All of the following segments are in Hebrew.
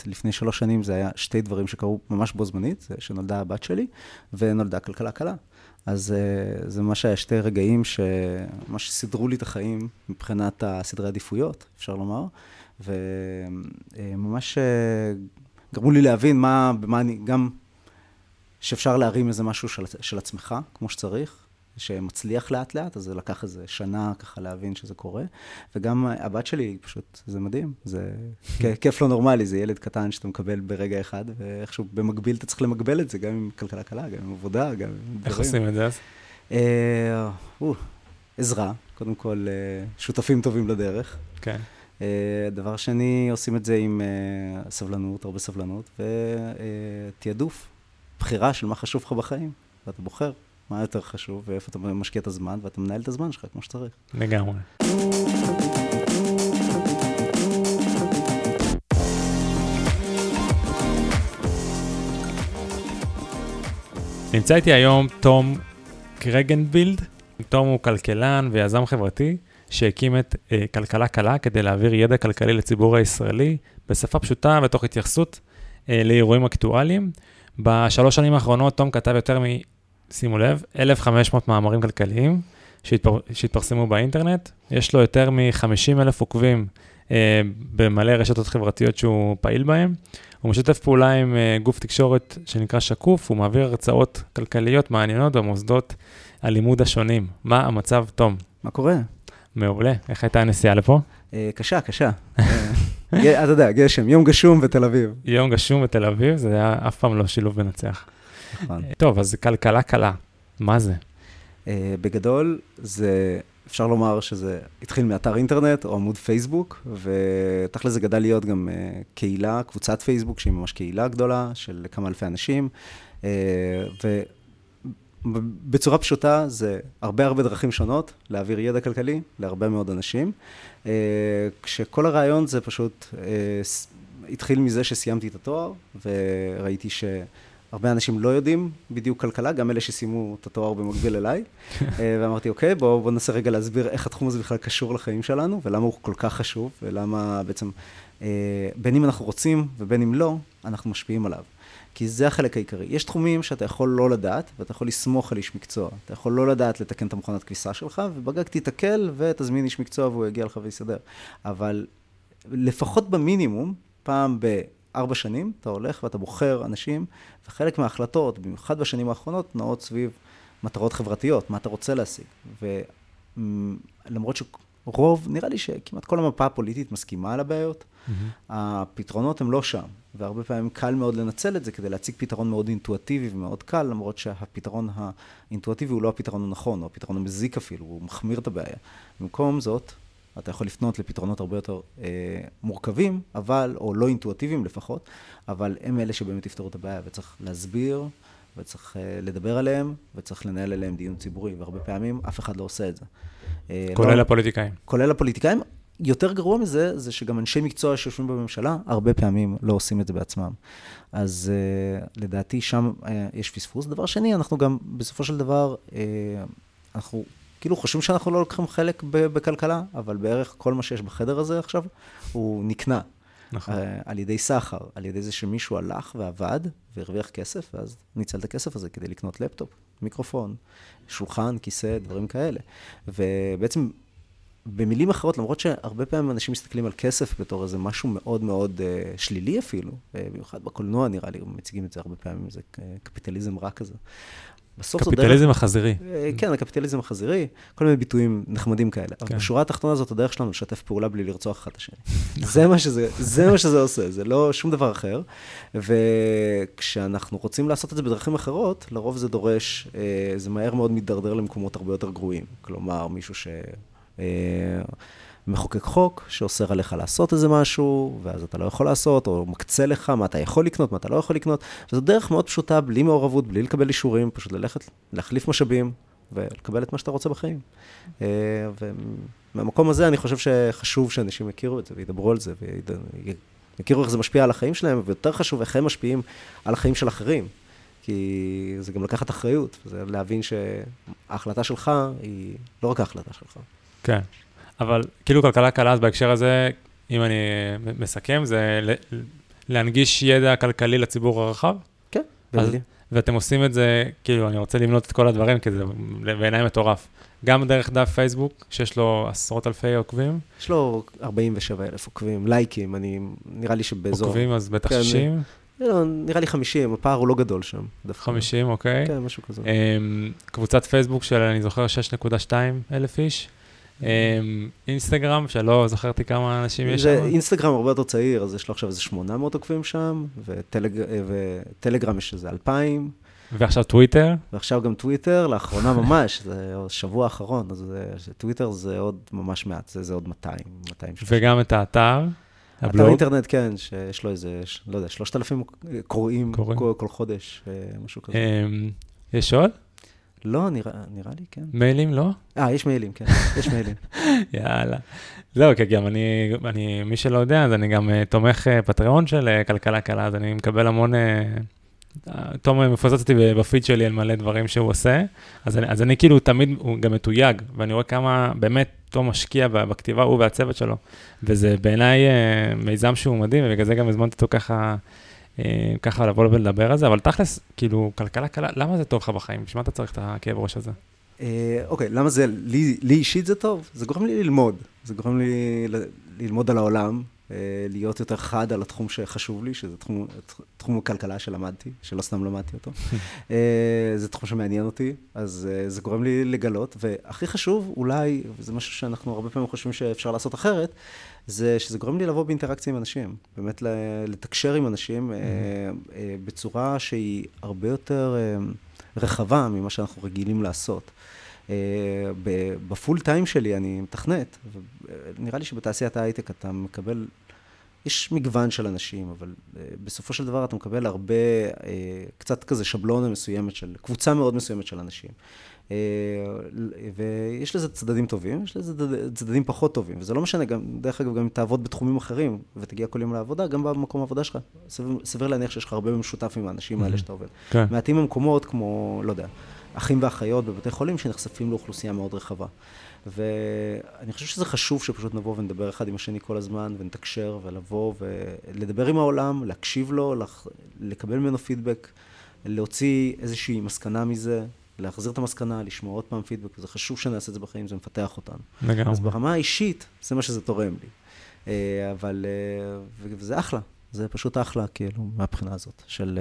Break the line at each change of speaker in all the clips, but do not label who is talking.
לפני 3 שנים זה היה 2 דברים שקרו ממש בו זמנית, זה שנולדה הבת שלי, ונולדה כלכלה קלה. אז זה ממש היה 2 רגעים שממש סידרו לי את החיים מבחינת הסדרי עדיפויות, אפשר לומר, וממש גרמו לי להבין במה אני, גם שאפשר להרים איזה משהו של עצמך, כמו שצריך, שמצליח לאט לאט, אז זה לקח איזה שנה ככה להבין שזה קורה, וגם הבת שלי, פשוט, זה מדהים, זה כיף לא נורמלי, זה ילד קטן שאתה מקבל ברגע אחד, ואיכשהו במקביל אתה צריך למקבל את זה, גם עם כלכלה קלה, גם עם עבודה, גם עם דברים.
איך עושים את זה אז?
עזרה, קודם כל, שותפים טובים לדרך.
כן.
דבר שני, עושים את זה עם סבלנות, הרבה סבלנות, ותיעדוף, בחירה של מה חשוב לך בחיים, ואתה בוחר. מה יותר חשוב, ואיפה אתה משקיע את הזמן, ואתה מנהל את הזמן שלך כמו שצריך.
לגמרי. נמצא איתי היום תום קרגנבילד. תום הוא כלכלן ויזם חברתי, שהקים את כלכלה קלה כדי להעביר ידע כלכלי לציבור הישראלי, בשפה פשוטה ותוך התייחסות לאירועים אקטואליים. ב3 שנים האחרונות תום כתב יותר שימו לב, 1,500 מאמרים כלכליים שהתפרסמו באינטרנט. יש לו יותר מ-50,000 עוקבים במלא רשתות חברתיות שהוא פעיל בהם. הוא משתף פעולה עם גוף תקשורת שנקרא שקוף, הוא מעביר הרצאות כלכליות מעניינות במוסדות הלימוד השונים. מה המצב, תום?
מה קורה?
מעולה. איך הייתה הנסיעה לפה?
קשה. אתה יודע, גשם, יום גשום בתל אביב.
יום גשום בתל אביב, זה היה אף פעם לא שילוב בנצח.
נכון.
טוב, אז כלכלה קלה. מה זה?
בגדול, אפשר לומר שזה התחיל מאתר אינטרנט או עמוד פייסבוק, ותכל'ס זה גדל להיות גם קהילה, קבוצת פייסבוק, שהיא ממש קהילה גדולה של כמה אלפי אנשים, ובצורה פשוטה זה הרבה דרכים שונות להעביר ידע כלכלי להרבה מאוד אנשים, כשכל הרעיון זה פשוט התחיל מזה שסיימתי את התואר, וראיתי הרבה אנשים לא יודעים בדיוק כלכלה, גם אלה שסיימו את התואר במקביל אליי, ואמרתי, אוקיי, בואו ננסה רגע להסביר איך התחום הזה בכלל קשור לחיים שלנו, ולמה הוא כל כך חשוב, ולמה בעצם, בין אם אנחנו רוצים ובין אם לא, אנחנו משפיעים עליו. כי זה החלק העיקרי. יש תחומים שאתה יכול לא לדעת, ואתה יכול לסמוך על איש מקצוע. אתה יכול לא לדעת לתקן את המכונת כביסה שלך, ובגג תתקל ותזמין איש מקצוע והוא יגיע לך ויסדר. אבל לפחות במינימום, פעם 4 שנים, אתה הולך ואתה בוחר אנשים, וחלק מההחלטות, במיוחד בשנים האחרונות, נעות סביב מטרות חברתיות, מה אתה רוצה להשיג. ולמרות שרוב, נראה לי שכמעט כל המפה הפוליטית מסכימה על הבעיות, הפתרונות הם לא שם, והרבה פעמים קל מאוד לנצל את זה כדי להציג פתרון מאוד אינטואטיבי ומאוד קל, למרות שהפתרון האינטואטיבי הוא לא הפתרון הנכון, או הפתרון המזיק אפילו, הוא מחמיר את הבעיה. במקום זאת, אתה יכול לפנות לפתרונות הרבה יותר מורכבים, או לא אינטואטיביים לפחות, אבל הם אלה שבאמת יפתרו את הבעיה, וצריך להסביר, וצריך לדבר עליהם, וצריך לנהל עליהם דיון ציבורי, והרבה פעמים אף אחד לא עושה את זה.
כולל הפוליטיקאים.
כולל הפוליטיקאים. יותר גרוע מזה, זה שגם אנשי מקצוע שיושבים בממשלה, הרבה פעמים לא עושים את זה בעצמם. אז לדעתי שם יש פספוס. דבר שני, אנחנו גם בסופו של דבר, אנחנו כאילו חושבים שאנחנו לא לוקחים חלק בכלכלה, אבל בערך כל מה שיש בחדר הזה עכשיו, הוא נקנה.
נכון.
על ידי סחר, על ידי זה שמישהו הלך ועבד והרוויח כסף, ואז ניצל את הכסף הזה כדי לקנות לפטופ, מיקרופון, שולחן, כיסא, דברים כאלה. ובעצם במילים אחרות, למרות שהרבה פעמים אנשים מסתכלים על כסף בתור איזה משהו מאוד מאוד שלילי אפילו, במיוחד בקולנוע נראה לי, מציגים את זה הרבה פעמים, זה קפיטליזם רע כזה.
קפיטליזם החזירי.
כן, הקפיטליזם החזירי, כל מיני ביטויים נחמדים כאלה. אבל בשורה התחתונה הזאת, הדרך שלנו לשתף פעולה בלי לרצוח אחד את השני. זה מה שזה עושה, זה לא שום דבר אחר. וכשאנחנו רוצים לעשות את זה בדרכים אחרות, לרוב זה דורש, זה מהר מאוד מתדרדר למקומות הרבה יותר גרועים. כלומר, מישהו מחוקק חוק, שאוסר עליך לעשות איזה משהו, ואז אתה לא יכול לעשות, או מקצה לך מה אתה יכול לקנות, מה אתה לא יכול לקנות. וזו דרך מאוד פשוטה, בלי מעורבות, בלי לקבל אישורים, פשוט ללכת, להחליף משאבים, ולקבל את מה שאתה רוצה בחיים. ומהמקום הזה אני חושב שחשוב שאנשים יכירו את זה, וידברו על זה, ויכירו איך זה משפיע על החיים שלהם, ויותר חשוב איך הם משפיעים על החיים של אחרים. כי זה גם לקחת אחריות, זה להבין שההחלטה שלך היא לא רק ההחלטה שלך.
כן. אבל כאילו כלכלה קלה, אז בהקשר הזה, אם אני מסכם, זה להנגיש ידע כלכלי לציבור הרחב?
כן,
ואתם עושים את זה, כאילו, אני רוצה למנות את כל הדברים, כי זה בעיניי מטורף. גם דרך דף פייסבוק, שיש לו עשרות אלפי עוקבים.
יש לו 47,000 עוקבים, לייקים, נראה לי שבאזור...
עוקבים, אז בטח 60?
נראה לי 50, הפער הוא לא גדול שם.
50, אוקיי.
כן, משהו כזה.
קבוצת פייסבוק של, אני זוכר, 6.2 אלף איש. אינסטגרם, שלא זכרתי כמה אנשים יש שם.
אינסטגרם הרבה יותר צעיר, אז יש לו עכשיו איזה 800 עוקבים שם, וטלגרם יש איזה 2,000.
ועכשיו טוויטר.
ועכשיו גם טוויטר, לאחרונה ממש, זה שבוע האחרון, אז טוויטר זה עוד ממש מעט, זה עוד 200.
וגם את האתר,
אתר אינטרנט, כן, שיש לו איזה, לא יודע, 3,000 קוראים כל חודש, משהו כזה.
יש עוד?
לא, נראה לי, כן.
מיילים, לא?
יש מיילים, כן, יש מיילים.
יאללה. זהו, כי גם מי שלא יודע, אז אני גם תומך פטריון של כלכלה קלה, אז אני מקבל המון... תום מפוצץ אותי בפיד שלי על מלא דברים שהוא עושה, אז אני כאילו תמיד, הוא גם מתויג, ואני רואה כמה באמת תום משקיע בכתיבה, הוא והצוות שלו, וזה בעיניי מיזם שהוא מדהים, ובגלל זה גם הזמנתי אותו ככה לבוא ולדבר על זה, אבל תכלס, כאילו, כלכלה קלה, למה זה טוב לך בחיים? בשביל מה אתה צריך את הכאב ראש הזה?
אוקיי, למה זה, לי אישית זה טוב? זה גורם לי ללמוד, זה גורם לי ללמוד על העולם, להיות יותר חד על התחום שחשוב לי, שזה תחום הכלכלה שלמדתי, שלא סתם למדתי אותו. זה תחום שמעניין אותי, אז זה גורם לי לגלות, והכי חשוב, אולי, וזה משהו שאנחנו הרבה פעמים חושבים שאפשר לעשות אחרת, זה שזה גורם לי לבוא באינטראקציה עם אנשים, באמת לתקשר עם אנשים בצורה שהיא הרבה יותר רחבה ממה שאנחנו רגילים לעשות. בפול טיים שלי אני מתכנת, ונראה לי שבתעשיית ההייטק אתה מקבל, יש מגוון של אנשים, אבל בסופו של דבר אתה מקבל הרבה, קצת כזה שבלונה מסוימת של, קבוצה מאוד מסוימת של אנשים. ויש לזה צדדים טובים, יש לזה צדדים פחות טובים, וזה לא משנה, דרך אגב, גם אם תעבוד בתחומים אחרים, ותגיע כל יום לעבודה, גם במקום העבודה שלך, סביר להניח שיש לך הרבה משותף עם האנשים האלה שאתה עובד. מעטים במקומות כמו, לא יודע, אחים ואחיות בבתי חולים שנחשפים לאוכלוסייה מאוד רחבה. ואני חושב שזה חשוב שפשוט נבוא ונדבר אחד עם השני כל הזמן, ונתקשר ולבוא ולדבר עם העולם, להקשיב לו, לקבל ממנו פידבק, להוציא איזושהי מסקנה מזה, להחזיר את המסקנה, לשמוע עוד פעם פידבק, וזה חשוב שנעשה את זה בחיים, זה מפתח אותנו. לגמרי. אז ברמה האישית, זה מה שזה תורם לי. אבל, וזה אחלה, זה פשוט אחלה, כאילו, מהבחינה הזאת, של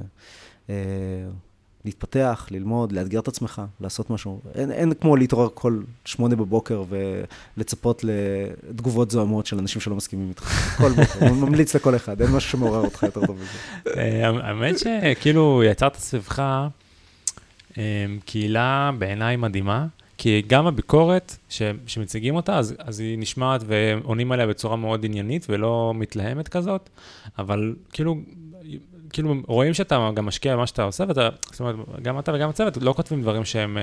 להתפתח, ללמוד, לאתגר את עצמך, לעשות משהו. אין כמו להתעורר כל 8 בבוקר ולצפות לתגובות זוהמות של אנשים שלא מסכימים איתך. כל בוקר, ממליץ לכל אחד, אין משהו שמעורר אותך יותר טוב בזה.
האמת שכאילו יצרת סביבך קהילה בעיניי מדהימה, כי גם הביקורת שמציגים אותה, אז היא נשמעת ועונים עליה בצורה מאוד עניינית ולא מתלהמת כזאת, אבל כאילו רואים שאתה גם משקיע במה שאתה עושה, זאת אומרת, גם אתה וגם הצוות לא כותבים דברים שהם,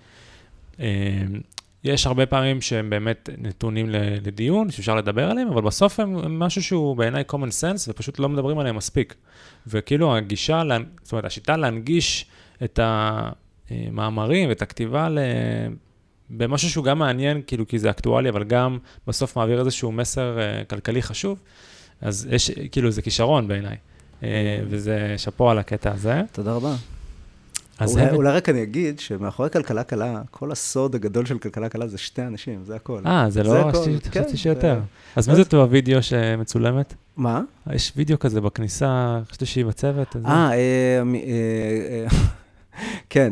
יש הרבה פעמים שהם באמת נתונים לדיון, שאפשר לדבר עליהם, אבל בסוף הם משהו שהוא בעיניי common sense, ופשוט לא מדברים עליהם מספיק. וכאילו הגישה, זאת אומרת, השיטה להנגיש את המאמרים ואת הכתיבה במשהו שהוא גם מעניין, כאילו כי זה אקטואלי, אבל גם בסוף מעביר איזשהו מסר כלכלי חשוב, אז יש, כאילו זה כישרון בעיניי. וזה שפו על הקטע הזה.
תודה רבה. אולי רק אני אגיד שמאחורי כלכלה קלה, כל הסוד הגדול של כלכלה קלה זה 2 אנשים, זה הכל.
זה לא, חשבתי שיותר. אז מה זה אותו הוידאו שמצולמת?
מה?
יש וידאו כזה בכניסה, חשבתי שהיא בצוות.
כן.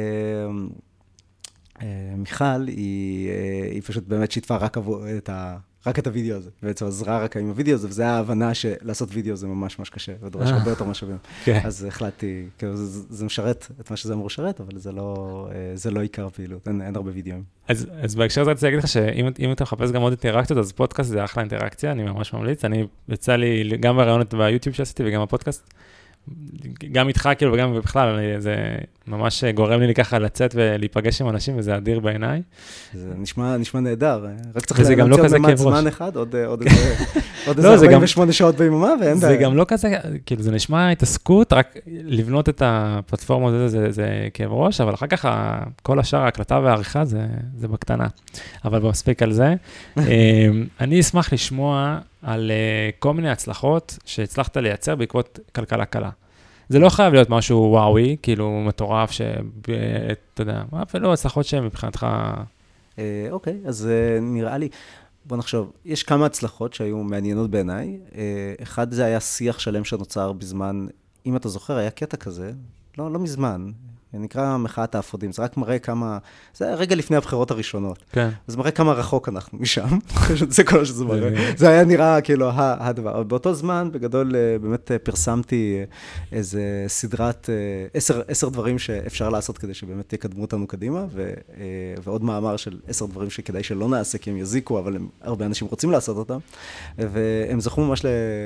מיכל, היא פשוט באמת שיתפה רק את הוידאו הזה, בעצם עזרה רק עם הוידאו הזה, וזו ההבנה שלעשות וידאו זה ממש ממש קשה, ודורש הרבה יותר משאבים. אז החלטתי, זה משרת את מה שזה אמור לשרת, אבל זה לא עיקר פעילות, אין הרבה וידאוים.
אז בהקשר הזה אני אגיד לך שאם אתה מחפש גם עוד אינטראקציות, אז פודקאסט זה אחלה אינטראקציה, אני ממש ממליץ, אני יצא לי גם ברעיונות ביוטיוב שעשיתי וגם בפודקאסט, גם איתך כאילו וגם בכלל, זה ממש גורם לי ככה לצאת ולהיפגש עם אנשים, וזה אדיר בעיניי.
זה נשמע נהדר, רק צריך
להמציא עוד
ממד זמן אחד, עוד איזה 48 שעות ביממה, ואין בעיה.
זה גם לא כזה, כאילו זה נשמע התעסקות, רק לבנות את הפלטפורמה הזה, זה כאב ראש, אבל אחר כך כל השאר, ההקלטה והעריכה, זה בקטנה. אבל מספיק על זה. אני אשמח לשמוע על כל מיני הצלחות שהצלחת לייצר בעקבות כלכלה קלה. זה לא חייב להיות משהו וואוי, כאילו מטורף, אתה יודע, אפילו הצלחות שהן מבחינתך...
אוקיי, אז נראה לי, בוא נחשוב, יש כמה הצלחות שהיו מעניינות בעיניי. אחד זה היה שיח שלם שנוצר בזמן, אם אתה זוכר, היה קטע כזה, לא מזמן, נקרא מחאת האפודים, זה רק מראה כמה, זה היה רגע לפני הבחירות הראשונות.
כן.
זה מראה כמה רחוק אנחנו משם, זה כל מה שזה מראה. זה היה נראה כאילו הדבר. אבל באותו זמן, בגדול, באמת פרסמתי איזה סדרת 10 דברים שאפשר לעשות כדי שבאמת יקדמו אותנו קדימה, ועוד מאמר של 10 דברים שכדאי שלא נעשה, כי הם יזיקו, אבל הרבה אנשים רוצים לעשות אותם. והם זכו ממש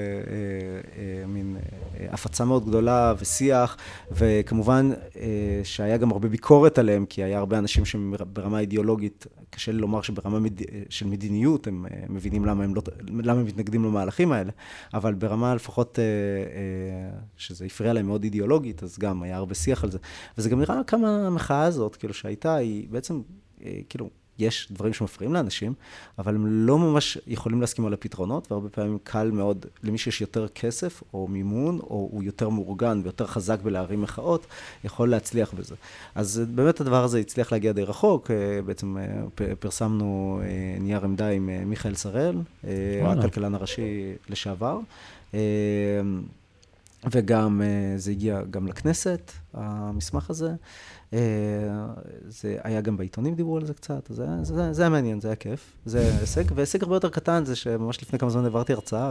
למין הפצה מאוד גדולה ושיח, וכמובן, שהיה גם הרבה ביקורת עליהם, כי היה הרבה אנשים שברמה אידיאולוגית, קשה לי לומר שברמה של מדיניות, הם מבינים למה הם מתנגדים למהלכים האלה, אבל ברמה לפחות שזה הפריע להם מאוד אידיאולוגית, אז גם היה הרבה שיח על זה. וזה גם נראה כמה המחאה הזאת, כאילו שהייתה, היא בעצם, כאילו, יש דברים שמפריעים לאנשים, אבל הם לא ממש יכולים להסכים על הפתרונות, והרבה פעמים קל מאוד למי שיש יותר כסף או מימון, או הוא יותר מאורגן ויותר חזק בלהרים מחאות, יכול להצליח בזה. אז באמת הדבר הזה הצליח להגיע די רחוק, בעצם פרסמנו נייר עמדה עם מיכאל שראל, הכלכלן הראשי לשעבר, וגם זה הגיע גם לכנסת, המסמך הזה. זה היה גם בעיתונים דיברו על זה קצת, זה היה מעניין, זה היה כיף, זה הישג, והישג הרבה יותר קטן זה שממש לפני כמה זמן העברתי הרצאה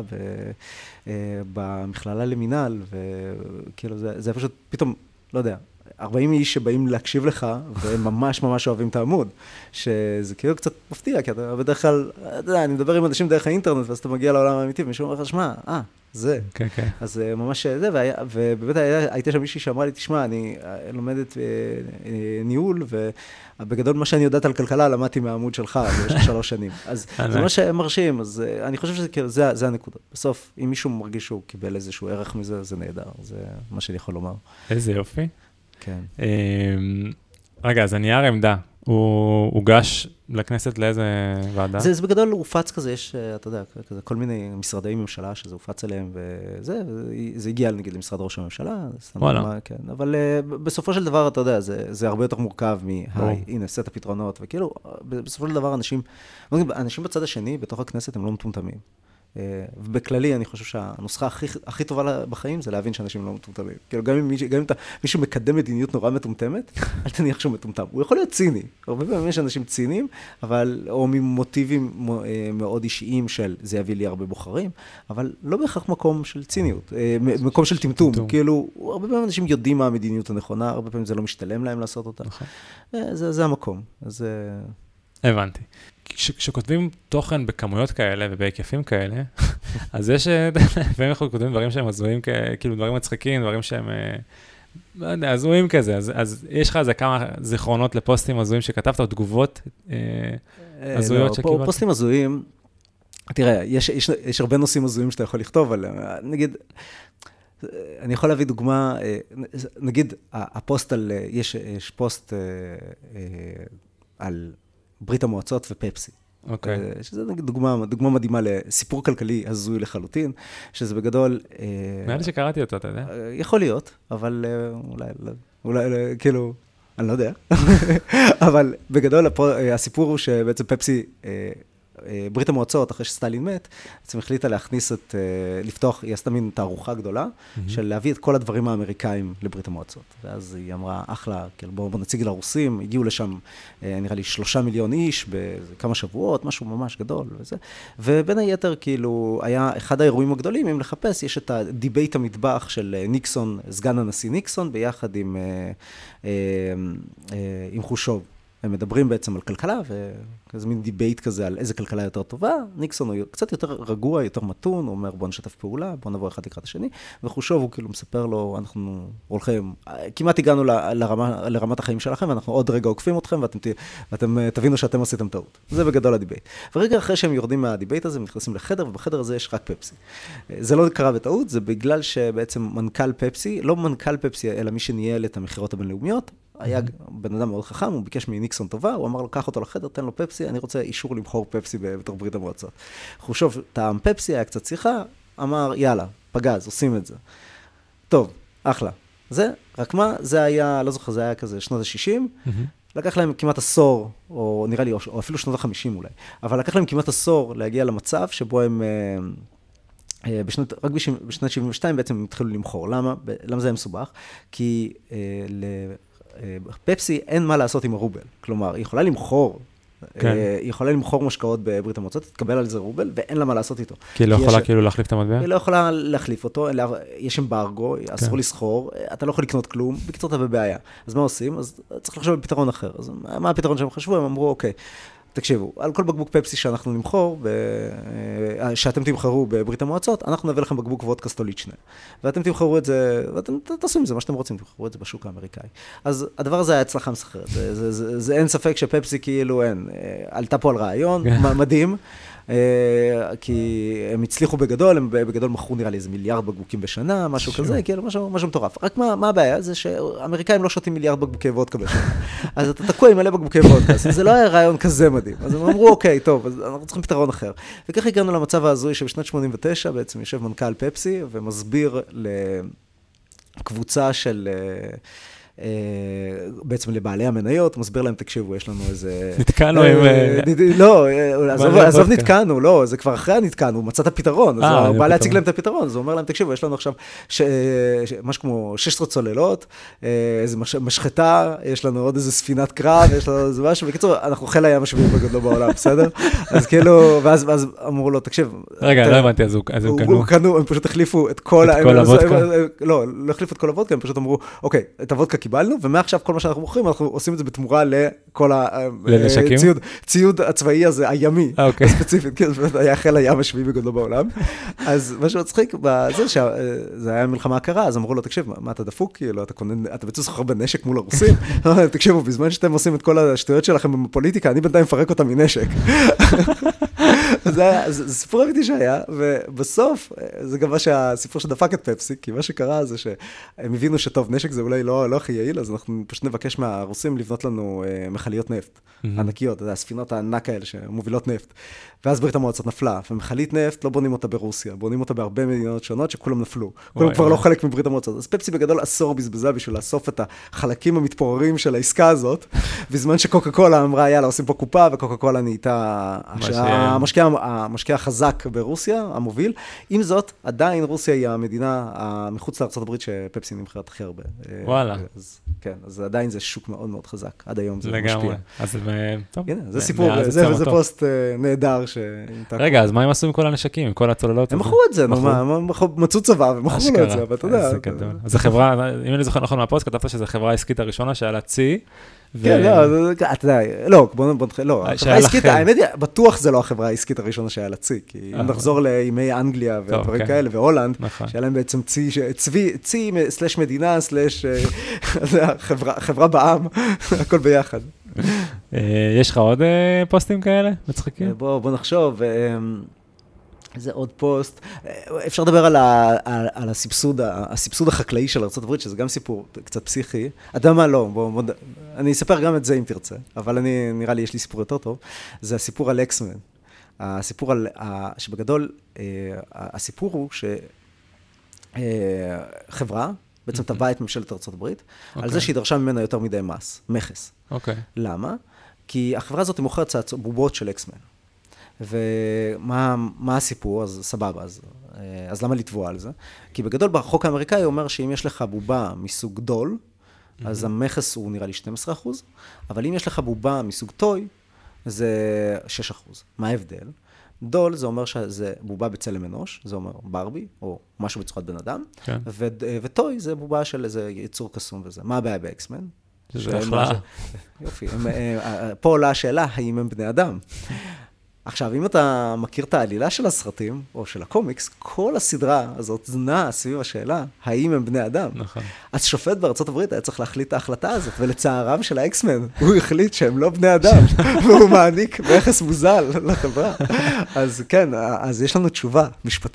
במכללה למינהל, וכאילו זה פשוט פתאום, לא יודע, 40 איש שבאים להקשיב לך, והם ממש ממש אוהבים את העמוד, שזה כאילו קצת מפתיע, כי אתה בדרך כלל, אתה יודע, אני מדבר עם אנשים דרך האינטרנט, ואז אתה מגיע לעולם האמיתי, ומישהו אומר לך, שמע, זה.
כן, כן.
אז ממש זה, ובאמת הייתה שם מישהי שאמרה לי, תשמע, אני לומדת ניהול, ובגדול מה שאני יודעת על כלכלה, למדתי מהעמוד שלך, במשך 3 שנים. אז זה מה שהם מרשים, אז אני חושב שזה הנקודה. בסוף, אם מישהו מרגיש שהוא קיבל איזשהו ערך מזה, זה נהדר, זה מה שאני יכול לומר.
איזה יופי.
כן.
רגע, אז הנייר עמדה, הוא הוגש לכנסת לאיזה ועדה?
זה בגדול הופץ כזה, יש, אתה יודע, כל מיני משרדי ממשלה שזה הופץ אליהם, וזה הגיע נגיד למשרד ראש הממשלה,
וואלה.
כן, אבל בסופו של דבר, אתה יודע, זה הרבה יותר מורכב הנה, סט הפתרונות, וכאילו, בסופו של דבר אנשים בצד השני, בתוך הכנסת, הם לא מטומטמים. ובכללי, אני חושב שהנוסחה הכי טובה בחיים זה להבין שאנשים לא מטומטמים. כאילו, גם אם מישהו מקדם מדיניות נורא מטומטמת, אל תניח שהוא מטומטם. הוא יכול להיות ציני. הרבה פעמים יש אנשים ציניים, או ממוטיבים מאוד אישיים של זה יביא לי הרבה בוחרים, אבל לא בהכרח מקום של ציניות, מקום של טמטום. כאילו, הרבה פעמים אנשים יודעים מה המדיניות הנכונה, הרבה פעמים זה לא משתלם להם לעשות אותה. זה המקום.
הבנתי. כשכותבים תוכן בכמויות כאלה ובהיקפים כאלה, אז יש, לפעמים אנחנו כותבים דברים שהם הזויים, כאילו דברים מצחיקים, דברים שהם, לא יודע, הזויים כזה, אז יש לך איזה כמה זיכרונות לפוסטים הזויים שכתבת, או תגובות הזויות שקיבלת?
פוסטים הזויים, תראה, יש הרבה נושאים הזויים שאתה יכול לכתוב, אבל נגיד, אני יכול להביא דוגמה, נגיד, הפוסט על, יש פוסט על ברית המועצות ופפסי.
אוקיי. שזה
נגיד דוגמה מדהימה לסיפור כלכלי הזוי לחלוטין, שזה בגדול...
נראה לי שקראתי אותו, אתה יודע?
יכול להיות, אבל אולי, כאילו, אני לא יודע. אבל בגדול הסיפור הוא שבעצם פפסי... ברית המועצות, אחרי שסטלין מת, בעצם החליטה לפתוח, היא עשתה מין תערוכה גדולה, של להביא את כל הדברים האמריקאים לברית המועצות. ואז היא אמרה, אחלה, בואו נציג לרוסים, הגיעו לשם, נראה לי, 3 מיליון איש, בכמה שבועות, משהו ממש גדול, וזה. ובין היתר, כאילו, היה אחד האירועים הגדולים, אם לחפש, יש את הדיבייט המטבח של ניקסון, סגן הנשיא ניקסון, ביחד עם חושוב. הם מדברים בעצם על כלכלה, וכזה מין דיבייט כזה על איזה כלכלה יותר טובה. ניקסון הוא קצת יותר רגוע, יותר מתון, הוא אומר בוא נשתף פעולה, בוא נבוא אחד לקראת השני, וחושוב הוא כאילו מספר לו, אנחנו הולכים, כמעט הגענו לרמת החיים שלכם, ואנחנו עוד רגע עוקפים אתכם, ואתם תבינו שאתם עשיתם טעות. זה בגדול הדיבייט. ורגע אחרי שהם יורדים מהדיבייט הזה, מתכנסים לחדר, ובחדר הזה יש רק פפסי. זה לא קרה בטעות, זה בגלל שבעצם מנכ"ל פפסי, לא מנכ"ל פפסי, אלא מי שניהל את המחירות הבינלאומיות, היה בן אדם מאוד חכם, הוא ביקש מניקסון טובה, הוא אמר לו, קח אותו לחדר, תן לו פפסי, אני רוצה אישור למכור פפסי בתוך ברית המועצות. חושב, טעם פפסי, היה קצת שיחה, אמר, יאללה, פגז, עושים את זה. טוב, אחלה. זה, רק מה, זה היה, לא זוכר, זה היה כזה שנות ה-60, לקח להם כמעט עשור, או נראה לי, או אפילו שנות ה-50 אולי, אבל לקח להם כמעט עשור להגיע למצב שבו הם, רק בשנת 72 בעצם הם התחילו למכור. למה זה היה מסובך? כי לפפסי אין מה לעשות עם הרובל. כלומר, היא יכולה למכור, היא יכולה למכור משקאות בברית המועצות, תתקבל על זה רובל, ואין לה מה לעשות איתו.
כי היא לא יכולה כאילו להחליף את המטבע?
היא לא יכולה להחליף אותו, יש אמברגו, אסור לסחור, אתה לא יכול לקנות כלום, בקיצור אתה בבעיה. אז מה עושים? אז צריך לחשוב בפתרון אחר. אז מה הפתרון שהם חשבו? הם אמרו, אוקיי, תקשיבו, על כל בקבוק פפסי שאנחנו נמכור, שאתם תמכרו בברית המועצות, אנחנו נביא לכם בקבוק וודקה סטוליצ'נה. ואתם תמכרו את זה, ואתם תעשו עם זה מה שאתם רוצים, תמכרו את זה בשוק האמריקאי. אז הדבר הזה היה הצלחה מסחררת. זה אין ספק שפפסי כאילו אין. עלתה פה על רעיון, מדהים, כי הם הצליחו בגדול, הם בגדול מכרו נראה לי איזה מיליארד בקבוקים בשנה, משהו כזה, כאילו משהו מטורף. רק מה הבעיה? זה שאמריקאים לא שותים מיליארד בקבוקי וודקה בשנה. אז אתה תקוע עם מלא בקבוקי וודקה, אז זה לא היה רעיון כזה מדהים. אז הם אמרו, אוקיי, טוב, אז אנחנו צריכים פתרון אחר. וכך הגענו למצב ההזוי שבשנת 89 בעצם יושב מנכ"ל פפסי ומסביר לקבוצה של בעצם לבעלי המניות, מסביר להם, תקשיבו, יש לנו איזה...
נתקענו עם...
לא, עזוב נתקענו, לא, זה כבר אחרי הנתקענו, מצא את הפתרון, אז הוא בא להציג להם את הפתרון, אז הוא אומר להם, תקשיבו, יש לנו עכשיו משהו כמו 16 צוללות, איזו משחטה, יש לנו עוד איזה ספינת קרב, יש לנו איזה משהו, בקיצור, אנחנו חיל הים השביעי בגודלו בעולם, בסדר? אז כאילו, ואז אמרו לו, תקשיב...
רגע, לא הבנתי, אז הוא קנו...
הם פשוט החליפו את כל
הוודקה?
לא החליפו את כל הוודקה, הם פשוט אמרו, אוקיי, את הוודקה קיבלנו, ומעכשיו כל מה שאנחנו מוכרים, אנחנו עושים את זה בתמורה לכל הציוד הצבאי הזה, הימי, הספציפית, כי זה היה חיל הים השביעי בגודלו בעולם. אז מה שמצחיק בזה, שזה היה מלחמה קרה, אז אמרו לו, תקשיב, מה אתה דפוק? אתה בעצם סוחר בנשק מול הרוסים? תקשיבו, בזמן שאתם עושים את כל השטויות שלכם בפוליטיקה, אני בינתיים מפרק אותם מנשק. זה סיפור אמיתי שהיה, ובסוף, זה גם מה שהסיפור שדפק את פפסי, כי מה שקרה זה שהם הבינו שטוב, נשק זה אולי לא הכי יעיל, אז אנחנו פשוט נבקש מהרוסים לבנות לנו מכליות נפט, ענקיות, הספינות הענק האלה שמובילות נפט. ואז ברית המועצות נפלה, ומכלית נפט לא בונים אותה ברוסיה, בונים אותה בהרבה מדינות שונות שכולם נפלו. כולם כבר לא חלק מברית המועצות. אז פפסי בגדול עשור בזבזה בשביל לאסוף את החלקים המתפוררים של העסקה הזאת, בזמן שקוקה קולה אמרה, יאללה, עושים פה קופה, וקוקה קולה נהייתה המשקיע החזק ברוסיה, המוביל. עם זאת, עדיין רוסיה היא המדינה מחוץ לארצות הברית שפפסי נמכרת הכי הרבה.
וואלה.
כן, אז עדיין זה שוק מאוד מאוד חזק. עד היום זה משפיע.
לגמרי. אז טוב.
זה סיפור, זה פוסט נהדר.
רגע, אז מה הם עשו עם כל הנשקים, עם כל הצוללות?
הם מכרו את זה, הם מצאו צבא ומכרו לו את זה, אבל אתה יודע.
אז החברה, אם אני זוכר נכון מהפוסט, כתבת שזו חברה העסקית הראשונה שהיה לה צי.
כן, לא, אתה יודע, לא, החברה העסקית, האמת היא, בטוח זה לא החברה העסקית הראשונה שהיה לה צי, כי אם נחזור לימי אנגליה ודברים כאלה, והולנד, שהיה להם בעצם צי סלש מדינה, סלש חברה בעם, הכל ביחד.
יש לך עוד פוסטים כאלה? מצחיקים?
בוא נחשוב. זה עוד פוסט. אפשר לדבר על הסבסוד החקלאי של ארצות הברית, שזה גם סיפור קצת פסיכי. אתה יודע מה? לא. אני אספר גם את זה אם תרצה, אבל נראה לי יש לי סיפור יותר טוב. זה הסיפור על אקסמן. הסיפור שבגדול, הסיפור הוא שחברה, בעצם טבעה את ממשלת ארצות הברית, על זה שהיא דרשה ממנה יותר מדי מכס. למה? כי החברה הזאת מוכרת בובות של אקסמן. ומה הסיפור? אז סבבה, אז למה לתבוע על זה? כי בגדול בחוק האמריקאי הוא אומר שאם יש לך בובה מסוג דול, אז המכס הוא נראה לי 12%, אבל אם יש לך בובה מסוג טוי, זה 6%. מה ההבדל? דול זה אומר שזה בובה בצלם אנוש, זה אומר ברבי, או משהו בצורת בן אדם, וטוי זה בובה של איזה יצור קסום וזה. מה הבעיה באקסמן?
זה החלאה.
יופי. פה עולה השאלה, האם הם בני אדם? עכשיו, אם אתה מכיר את העלילה של הסרטים, או של הקומיקס, כל הסדרה הזאת זנה סביב השאלה, האם הם בני אדם?
נכון.
אז שופט בארצות הברית היה צריך להחליט את ההחלטה הזאת, ולצערם של האקסמן, הוא החליט שהם לא בני אדם, והוא מעניק מכס מוזל לחברה. אז כן, אז יש לנו תשובה משפטית.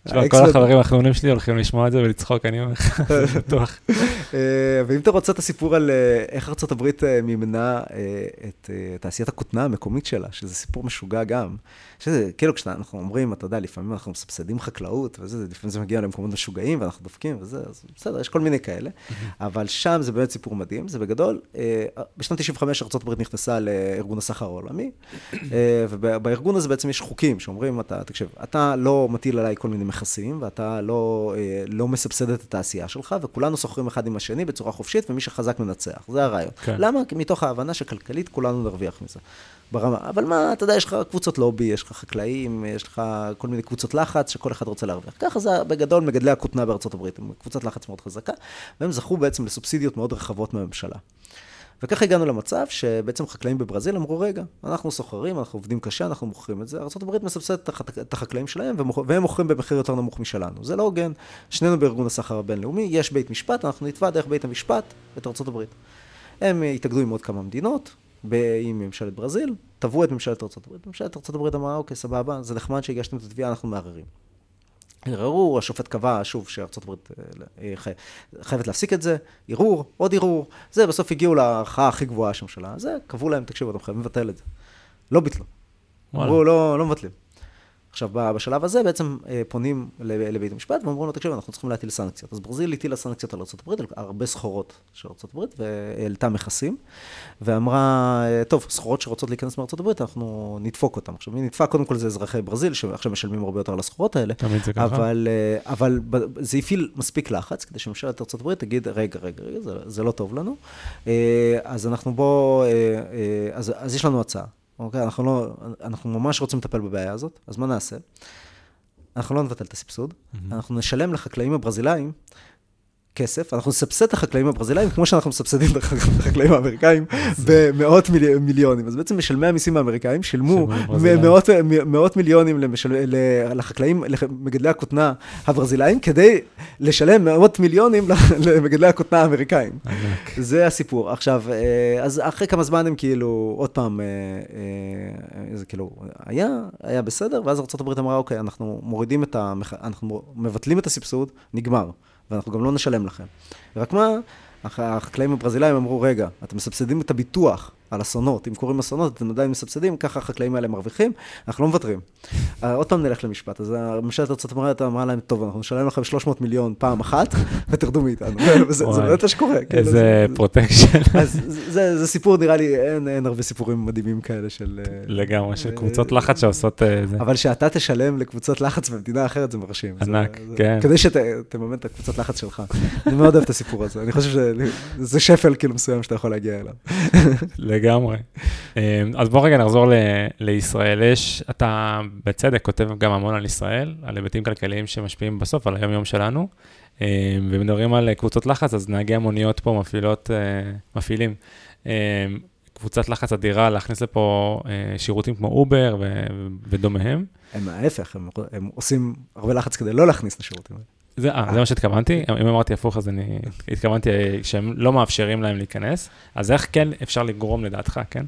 כל החברים האחרונים שלי הולכים לשמוע את זה ולצחוק, אני אומר לך, זה בטוח.
ואם אתה רוצה את הסיפור על איך ארצות הברית מימנה את תעשיית הכותנה המקומית שלה, שזה סיפור משוגע גם, שזה כאילו כשאנחנו אומרים, אתה יודע, לפעמים אנחנו מסבסדים חקלאות, וזה, לפעמים זה מגיע למקומות משוגעים, ואנחנו דופקים, וזה, אז בסדר, יש כל מיני כאלה, אבל שם זה באמת סיפור מדהים, זה בגדול, בשנת 95 ארצות הברית נכנסה לארגון הסחר העולמי, ובארגון הזה בעצם יש חוקים שאומרים, תקשיב, אתה לא מטיל עליי כל מיני מכסים, ואתה לא מסבסד את התעשייה שלך, וכולנו סוחרים אחד עם השני בצורה חופשית, ומי שחזק מנצח. זה הרעיון. למה? מתוך ההבנה שכלכלית כולנו נרוויח מזה. ברמה. אבל מה, אתה יודע, יש לך קבוצות לובי, יש לך חקלאים, יש לך כל מיני קבוצות לחץ שכל אחד רוצה להרוויח. ככה זה בגדול מגדלי הכותנה בארצות הברית, הם קבוצת לחץ מאוד חזקה, והם זכו בעצם לסובסידיות מאוד רחבות מהממשלה. וכך הגענו למצב שבעצם חקלאים בברזיל אמרו, רגע, אנחנו סוחרים, אנחנו עובדים קשה, אנחנו מוכרים את זה, ארצות הברית מסבסדת את החקלאים שלהם, והם מוכרים במחיר יותר נמוך משלנו. זה לא הוגן. שנינו בארגון הסחר הבינלאומי, יש בית משפט, אנחנו נתבע דרך בית המשפט את ארצות הברית. הם התאגדו עם עוד כמה מדינות, עם ממשלת ברזיל, תבעו את ממשלת ארצות הברית. ממשלת ארצות הברית אמרה, אוקיי, סבבה, זה נחמד שהגשתם את התביעה, אנחנו מערערים. ערערו, השופט קבע שוב שארצות הברית חייבת להפסיק את זה, ערעור, עוד ערעור, זה בסוף הגיעו להערכה הכי גבוהה שם שלה, זה קבעו להם, תקשיבו, אתם חייבים לבטל את זה. לא ביטלו. אמרו, לא מבטלים. עכשיו, בשלב הזה בעצם פונים לבית המשפט, ואומרים לו, תקשיב, אנחנו צריכים להטיל סנקציות. אז ברזיל הטילה סנקציות על ארצות הברית, על הרבה סחורות של ארצות הברית, והעלתה מכסים, ואמרה, טוב, סחורות שרוצות להיכנס מארצות הברית, אנחנו נדפוק אותם. עכשיו, מי נדפק, קודם כל זה אזרחי ברזיל, שעכשיו משלמים הרבה יותר על הסחורות האלה, אבל זה הפעיל מספיק לחץ, כדי שממשלת ארצות הברית תגיד, רגע, זה לא טוב לנו. אז אז יש לנו הצעה. אוקיי, אנחנו ממש רוצים לטפל בבעיה הזאת, אז מה נעשה? אנחנו לא נבטל את הסבסוד, אנחנו נשלם לחקלאים הברזילאים כסף, אנחנו נסבסד את החקלאים הברזילאים, כמו שאנחנו מסבסדים את החקלאים האמריקאים, במאות מיליונים. אז בעצם משלמי המיסים האמריקאים שילמו מאות מיליונים לחקלאים, למגדלי הכותנה הברזילאים, כדי לשלם מאות מיליונים למגדלי הכותנה האמריקאים. זה הסיפור. עכשיו, אז אחרי כמה זמן הם כאילו, עוד פעם, זה כאילו, היה בסדר, ואז ארצות הברית אמרה, אוקיי, אנחנו מבטלים את הסבסוד, נגמר. ואנחנו גם לא נשלם לכם. רק מה, החקלאים הברזילאים אמרו, רגע, אתם מסבסדים את הביטוח על אסונות. אם קוראים אסונות, אתם עדיין מסבסדים, ככה החקלאים האלה מרוויחים, אנחנו לא מוותרים. עוד פעם נלך למשפט. אז ממשלת ארצות הברית אמרה להם, טוב, אנחנו נשלם לכם 300 מיליון פעם אחת, ותרדו מאיתנו. זה באמת מה שקורה.
איזה פרוטקשן.
אז זה סיפור, נראה לי, אין הרבה סיפורים מדהימים כאלה של...
לגמרי, של קבוצות לחץ שעושות זה.
אבל שאתה תשלם לקבוצות לחץ במדינה אחרת, זה מרשים.
ענק, כן.
כדי שתממן את הקבוצות לחץ שלך. אני מאוד אוהב את הסיפור הזה. אני חושב שזה שפל כאילו מסוים שאתה יכול להגיע אליו.
לגמרי. אז בוא רגע נחזור לישראל. אתה בצדק כותב גם המון על ישראל, על היבטים כלכליים שמשפיעים בסוף על היום-יום שלנו, ומדברים על קבוצות לחץ, אז נהגי המוניות פה מפעילים קבוצת לחץ אדירה להכניס לפה שירותים כמו אובר ודומיהם.
הם ההפך, הם עושים הרבה לחץ כדי לא להכניס לשירותים.
זה מה שהתכוונתי, אם אמרתי הפוך, אז אני התכוונתי שהם לא מאפשרים להם להיכנס, אז איך כן אפשר לגרום לדעתך, כן?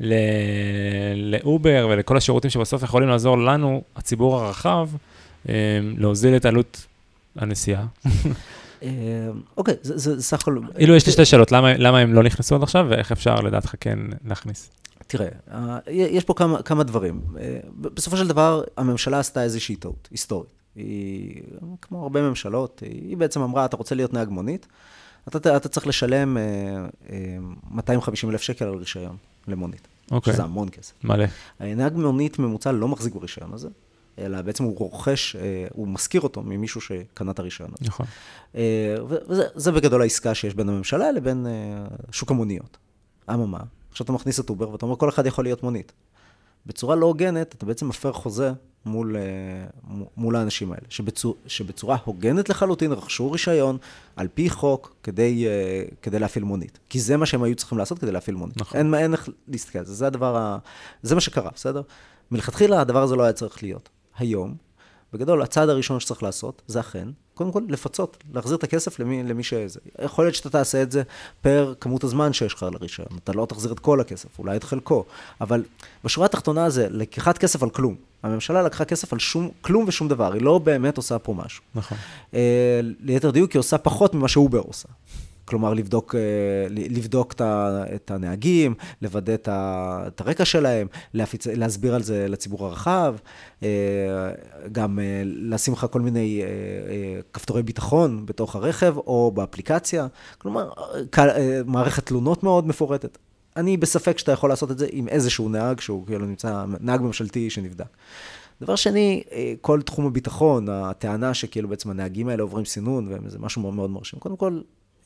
לאובר ולכל השירותים שבסוף יכולים לעזור לנו, הציבור הרחב, להוזיל את עלות הנסיעה.
אוקיי, זה סך הכל...
אילו יש לי שתי שאלות, למה הם לא נכנסו עד עכשיו, ואיך אפשר לדעתך כן להכניס?
תראה, יש פה כמה דברים. בסופו של דבר, הממשלה עשתה איזושהי טעות, היסטורית. היא, כמו הרבה ממשלות, היא בעצם אמרה, אתה רוצה להיות נהג מונית, אתה צריך לשלם 250,000 שקל על רישיון למונית.
אוקיי.
שזה המון כסף.
מלא.
נהג מונית ממוצע לא מחזיק ברישיון הזה, אלא בעצם הוא רוכש, הוא מזכיר אותו ממישהו שקנה את הרישיון הזה.
נכון.
וזה בגדול העסקה שיש בין הממשלה לבין שוק המוניות. אממה, עכשיו אתה מכניס את אובר, ואתה אומר, כל אחד יכול להיות מונית. בצורה לא הוגנת, אתה בעצם מפר חוזה מול האנשים האלה, שבצורה הוגנת לחלוטין רכשו רישיון על פי חוק כדי להפעיל מונית. כי זה מה שהם היו צריכים לעשות כדי להפעיל מונית. נכון. אין איך להסתכל על זה. זה מה שקרה, בסדר? מלכתחילה הדבר הזה לא היה צריך להיות. היום, בגדול, הצעד הראשון שצריך לעשות, זה אכן, קודם כל, לפצות, להחזיר את הכסף למי שזה. יכול להיות שאתה תעשה את זה פר כמות הזמן שיש לך לרישיון. אתה לא תחזיר את כל הכסף, אולי את חלקו. אבל בשורה התחתונה זה לקיחת כסף על כלום. הממשלה לקחה כסף על כלום ושום דבר. היא לא באמת עושה פה משהו.
נכון.
ליתר דיוק, היא עושה פחות ממה שאובר עושה. כלומר, לבדוק את הנהגים, לוודא את הרקע שלהם, להסביר על זה לציבור הרחב, גם לשים לך כל מיני כפתורי ביטחון בתוך הרכב או באפליקציה. כלומר, מערכת תלונות מאוד מפורטת. אני בספק שאתה יכול לעשות את זה עם איזשהו נהג, שהוא כאילו נמצא נהג ממשלתי שנבדק. דבר שני, כל תחום הביטחון, הטענה שכאילו בעצם הנהגים האלה עוברים סינון, וזה משהו מאוד מאוד מרשים. קודם כל,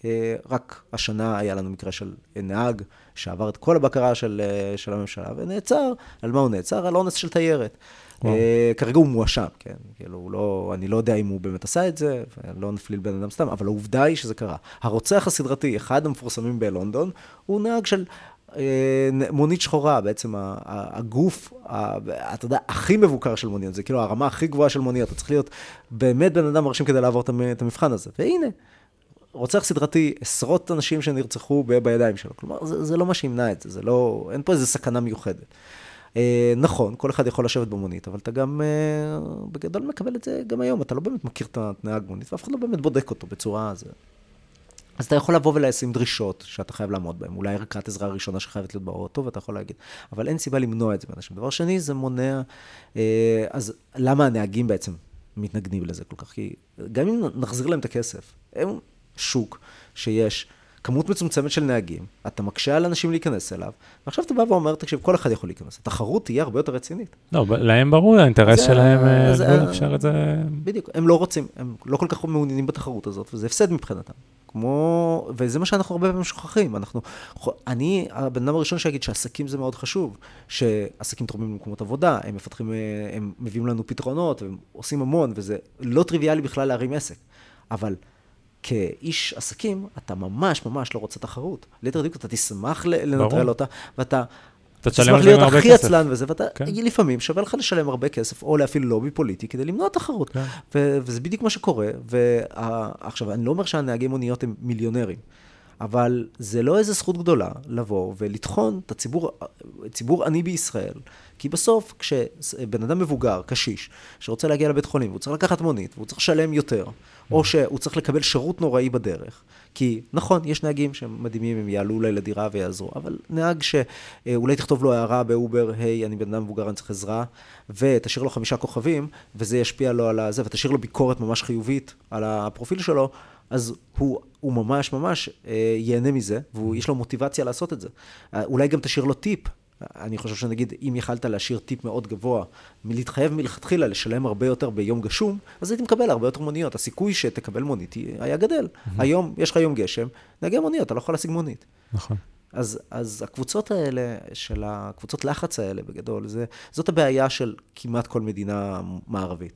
רק השנה היה לנו מקרה של נהג שעבר את כל הבקרה של הממשלה, ונעצר, על מה הוא נעצר? על אונס של תיירת. כרגע הוא מואשם, כן? כאילו, אני לא יודע אם הוא באמת עשה את זה, לא נפליל בן אדם סתם, אבל העובדה היא שזה קרה. הרוצח הסדרתי, אחד המפורסמים בלונדון, הוא נהג של מונית שחורה, בעצם הגוף, אתה יודע, הכי מבוקר של מוניות, זה כאילו הרמה הכי גבוהה של מוניות, אתה צריך להיות באמת בן אדם מרשים כדי לעבור את המבחן הזה. והנה, רוצח סדרתי, עשרות אנשים שנרצחו בידיים שלו. כלומר, זה לא מה שימנע את זה, אין פה איזו סכנה מיוחדת. נכון, כל אחד יכול לשבת במונית, אבל אתה גם בגדול מקבל את זה גם היום. אתה לא באמת מכיר את הנהג מונית, ואף אחד לא באמת בודק אותו בצורה הזו. אז אתה יכול לבוא ולשים דרישות שאתה חייב לעמוד בהן. אולי ערכת עזרה הראשונה שחייבת להיות באוטו, ואתה יכול להגיד. אבל אין סיבה למנוע את זה מאנשים. דבר שני, זה מונע. אז למה הנהגים בעצם מתנגדים לזה כל כך? כי גם אם נחזיר להם את הכסף, הם שוק שיש כמות מצומצמת של נהגים, אתה מקשה על אנשים להיכנס אליו, ועכשיו אתה בא ואומר, תקשיב, כל אחד יכול להיכנס. התחרות תהיה הרבה יותר רצינית.
לא, להם ברור, האינטרס שלהם, לא אפשר את זה.
בדיוק, הם לא רוצים, הם לא כל כך מעוניינים בתחרות הזאת, וזה הפסד מבחינתם. וזה מה שאנחנו הרבה פעמים שוכחים. אני, הבן אדם הראשון שיגיד שעסקים זה מאוד חשוב, שעסקים תורמים למקומות עבודה, הם מפתחים, הם מביאים לנו פתרונות, הם עושים המון, וזה לא טריוויאלי בכלל להרים עסק. אבל כאיש עסקים, אתה ממש ממש לא רוצה תחרות. ליתר דיוק, אתה תשמח לנטרל אותה, ואתה תשמח להיות הכי עצלן וזה, ואתה לפעמים שווה לך לשלם הרבה כסף, או להפעיל לובי פוליטי, כדי למנוע תחרות. וזה בדיוק מה שקורה, ועכשיו, אני לא אומר שהנהגי מוניות הם מיליונרים, אבל זה לא איזו זכות גדולה לבוא ולטחון את הציבור עני בישראל, כי בסוף, כשבן אדם מבוגר, קשיש, שרוצה להגיע לבית חולים, והוא צריך לקחת מונית, והוא צריך לשלם יותר, או שהוא צריך לקבל שירות נוראי בדרך, כי נכון, יש נהגים שמדהימים, הם יעלו אולי לדירה ויעזרו, אבל נהג שאולי תכתוב לו הערה באובר, היי, אני בן אדם מבוגר, אני צריך עזרה, ותשאיר לו 5 כוכבים, וזה ישפיע לו על זה, ותשאיר לו ביקורת ממש חיובית על הפרופיל שלו, אז הוא ממש ממש ייהנה מזה, ויש לו מוטיבציה לעשות את זה. אולי גם תשאיר לו טיפ. אני חושב שנגיד, אם יכלת להשאיר טיפ מאוד גבוה, מלהתחייב מלכתחילה לשלם הרבה יותר ביום גשום, אז הייתי מקבל הרבה יותר מוניות. הסיכוי שתקבל מונית היה גדל. היום, יש לך יום גשם, נהגי מוניות, אתה לא יכול להשיג מונית.
נכון.
אז הקבוצות האלה, הקבוצות לחץ האלה בגדול, זאת הבעיה של כמעט כל מדינה מערבית.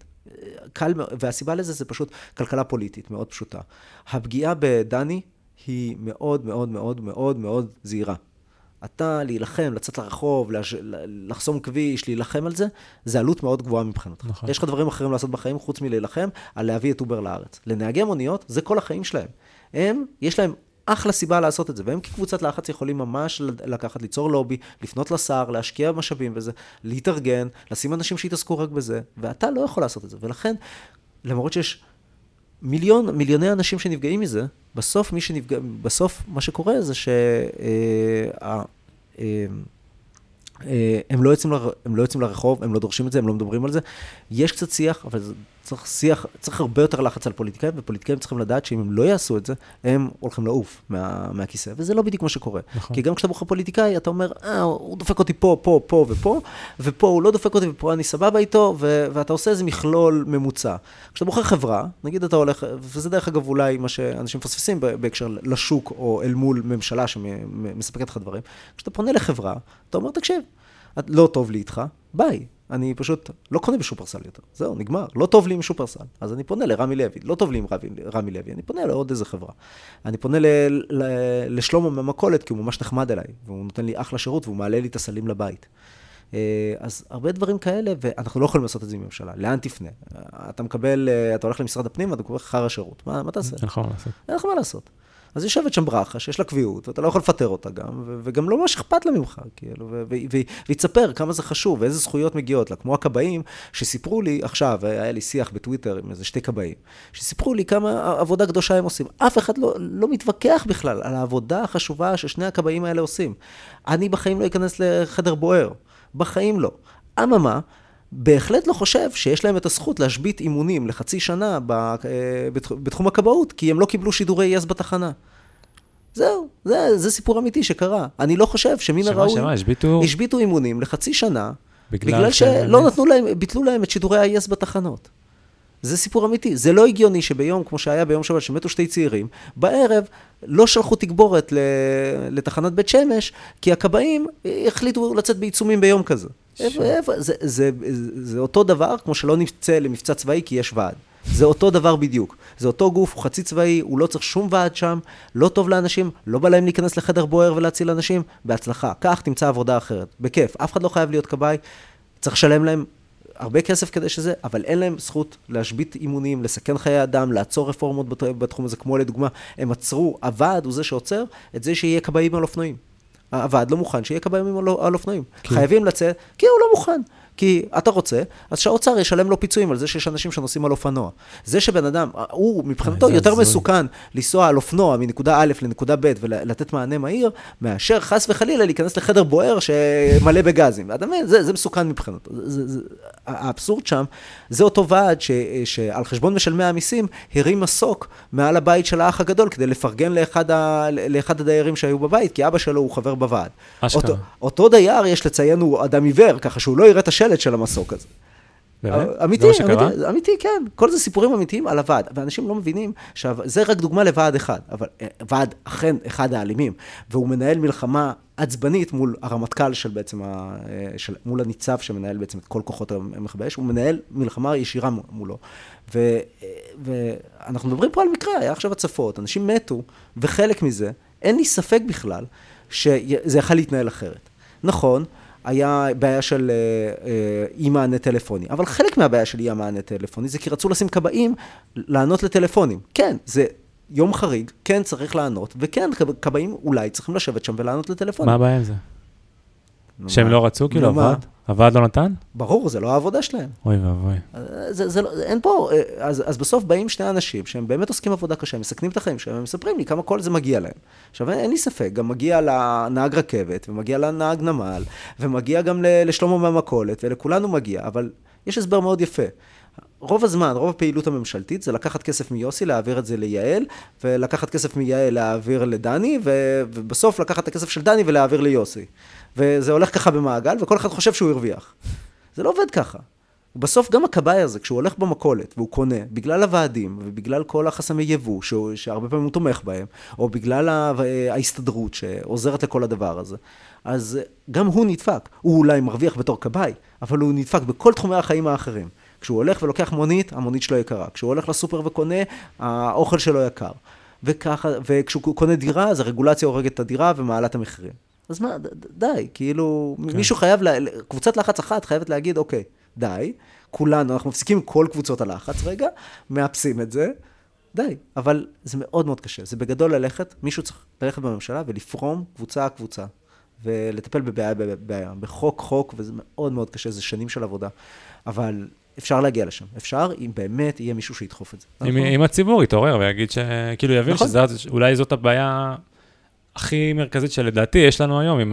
והסיבה לזה זה פשוט כלכלה פוליטית, מאוד פשוטה. הפגיעה בדני היא מאוד מאוד מאוד מאוד מאוד זהירה. אתה להילחם, לצאת לרחוב, לחסום כביש, להילחם על זה, זה עלות מאוד גבוהה מבחינתך. נכון. יש לך דברים אחרים לעשות בחיים, חוץ מלהילחם, על להביא את אובר לארץ. לנהגי מוניות, זה כל החיים שלהם. יש להם אחלה סיבה לעשות את זה, והם כקבוצת לחץ יכולים ממש לקחת, ליצור לובי, לפנות לשר, להשקיע משאבים בזה, להתארגן, לשים אנשים שיתעסקו רק בזה, ואתה לא יכול לעשות את זה. ולכן, למרות שיש מיליוני אנשים שנפגעים מזה, בסוף מה שקורה זה הם לא יוצאים לרחוב, הם לא דורשים את זה, הם לא מדברים על זה. יש קצת שיח, אבל צריך הרבה יותר לחץ על פוליטיקאים, ופוליטיקאים צריכים לדעת שאם הם לא יעשו את זה, הם הולכים לעוף מהכיסא, וזה לא בדיוק מה שקורה. כי גם כשאתה בוחר פוליטיקאי, אתה אומר, הוא דופק אותי פה, פה, פה ופה, ופה הוא לא דופק אותי, ופה אני סבבה איתו, ואתה עושה איזה מכלול ממוצע. כשאתה בוחר חברה, נגיד אתה הולך, וזה דרך אגב אולי מה שאנשים מפספסים בהקשר לשוק, או אל מול ממשלה שמספקת לך דברים. כשאתה פונה לחברה, אתה אומר, תקשיב, לא טוב לי איתך, ביי. אני פשוט לא קונה בשופרסל יותר. זהו, נגמר. לא טוב לי עם שופרסל. אז אני פונה לרמי לוי. לא טוב לי עם רמי לוי. אני פונה לעוד איזה חברה. אני פונה לשלמה מהמכולת, כי הוא ממש נחמד אליי. והוא נותן לי אחלה שירות, והוא מעלה לי את הסלים לבית. אז הרבה דברים כאלה, ואנחנו לא יכולים לעשות את זה עם ממשלה. לאן תפנה? אתה הולך למשרד הפנים, ואתה קורא חר השירות. מה תעשה?
אין לך מה לעשות.
אין לך מה לעשות. אז יושבת שם ברכה, שיש לה קביעות, ואתה לא יכול לפטר אותה גם, וגם לא ממש אכפת לה ממך, כאילו, והיא תספר כמה זה חשוב, ואיזה זכויות מגיעות לה, כמו הכבאים, שסיפרו לי, עכשיו, היה לי שיח בטוויטר עם איזה 2 כבאים, שסיפרו לי כמה עבודה קדושה הם עושים. אף אחד לא מתווכח בכלל על העבודה החשובה ששני הכבאים האלה עושים. אני בחיים לא אכנס לחדר בוער, בחיים לא. אממה, בהחלט לא חושב שיש להם את הזכות להשבית אימונים לחצי שנה בתחום הכבאות, כי הם לא קיבלו שידורי יס בתחנה. זהו, זה סיפור אמיתי שקרה. אני לא חושב שמן הראוי... השביתו אימונים לחצי שנה, בגלל שלא נתנו להם, ביטלו להם את שידורי היס בתחנות. זה סיפור אמיתי. זה לא הגיוני שביום, כמו שהיה ביום שבת, שמתו 2 צעירים, בערב לא שלחו תגבורת לתחנת בית שמש, כי הכבאים החליטו לצאת בעיצומים ביום כזה. זה אותו דבר, כמו שלא נפצה למבצע צבאי, כי יש ועד. זה אותו דבר בדיוק. זה אותו גוף, הוא חצי צבאי, הוא לא צריך שום ועד שם, לא טוב לאנשים, לא בא להם להיכנס לחדר בוער ולהציל אנשים, בהצלחה. כך תמצא עבודה אחרת. בכיף. אף אחד לא חייב להיות כבאי, צריך לשלם להם הרבה כסף כדי שזה, אבל אין להם זכות להשבית אימונים, לסכן חיי אדם, לעצור רפורמות בתחום הזה, כמו לדוגמה, הם עצרו, הוועד הוא זה שעוצר את זה שיהיה כבאים על אופנועים. הוועד לא מוכן שיהיה כבאים על אופנועים. חייבים לצאת, כי הוא לא מוכן. כי אתה רוצה, אז שהאוצר ישלם לו פיצויים על זה שיש אנשים שנוסעים על אופנוע. זה שבן אדם, הוא מבחינתו יותר מסוכן לנסוע על אופנוע מנקודה א' לנקודה ב' ולתת מענה מהיר, מאשר חס וחלילה להיכנס לחדר בוער שמלא בגזים. אתה מבין? זה מסוכן מבחינתו. האבסורד שם, זה אותו ועד שעל חשבון משלמי המיסים, הרים מסוק מעל הבית של האח הגדול, כדי לפרגן לאחד הדיירים שהיו בבית, כי אבא שלו הוא חבר בוועד. אותו דייר יש לציין הוא אדם עיוור, ככה שהוא לא יראה את השלט של המסוק הזה. אמיתי, כן. כל זה סיפורים אמיתיים על הוועד. ואנשים לא מבינים שזה רק דוגמה לוועד אחד, אבל ועד אכן אחד האלימים, והוא מנהל מלחמה עצבנית מול הרמטכ"ל של בעצם, מול הניצב שמנהל בעצם את כל כוחות המכבי אש, הוא מנהל מלחמה ישירה מולו. ואנחנו מדברים פה על מקרה, היה עכשיו הצפות, אנשים מתו, וחלק מזה, אין לי ספק בכלל שזה יכול להתנהל אחרת. נכון, היה בעיה של אי מענה טלפוני. אבל חלק מהבעיה של אי מענה טלפוני זה כי רצו לשים כבאים לענות לטלפונים. כן, זה יום חריג, כן צריך לענות, וכן, כבאים אולי צריכים לשבת שם ולענות לטלפונים.
מה הבעיה עם זה? שהם לא רצו, כאילו הוועד לא נתן?
ברור, זה לא העבודה שלהם.
אוי ואבוי.
אין פה, אז בסוף באים 2 אנשים שהם באמת עוסקים עבודה קשה, הם מסכנים את החיים שלהם, הם מספרים לי כמה כל זה מגיע להם. עכשיו, אין לי ספק, גם מגיע לנהג רכבת, ומגיע לנהג נמל, ומגיע גם לשלמה מהמכולת, ולכולנו מגיע, אבל יש הסבר מאוד יפה. רוב הזמן, רוב הפעילות הממשלתית, זה לקחת כסף מיוסי, להעביר את זה ליעל, ולקחת כסף מיעל להעביר לדני, ובסוף לקחת את הכסף של דני ולהעביר ליוסי. וזה הולך ככה במעגל, וכל אחד חושב שהוא הרוויח. זה לא עובד ככה. בסוף גם הכבאי הזה, כשהוא הולך במכולת והוא קונה, בגלל הוועדים ובגלל כל החסמי יבוא שהרבה פעמים הוא תומך בהם, או בגלל ההסתדרות שעוזרת לכל הדבר הזה, אז גם הוא נדפק. הוא אולי מרוויח בתור כבאי, אבל הוא נדפק בכל תחומי החיים האחרים. כשהוא הולך ולוקח מונית, המונית שלו יקרה. כשהוא הולך לסופר וקונה, האוכל שלו יקר. וכשהוא קונה דירה, אז הרגולציה הורגת את הדירה ומעלה את המחירים. אז מה, די, כאילו, מישהו חייב, קבוצת לחץ אחת חייבת להגיד, אוקיי, די, כולנו, אנחנו מפסיקים כל קבוצות הלחץ רגע, מאפסים את זה, די, אבל זה מאוד מאוד קשה. זה בגדול ללכת, מישהו צריך ללכת בממשלה ולפרום קבוצה, ולטפל בבעיה, בחוק, וזה מאוד מאוד קשה, זה שנים של עבודה, אבל אפשר להגיע לשם. אפשר, אם באמת יהיה מישהו שידחוף את זה.
אם הציבור יתעורר ויגיד שכאילו יבין שאולי זאת הבעיה הכי מרכזית שלדעתי יש לנו היום,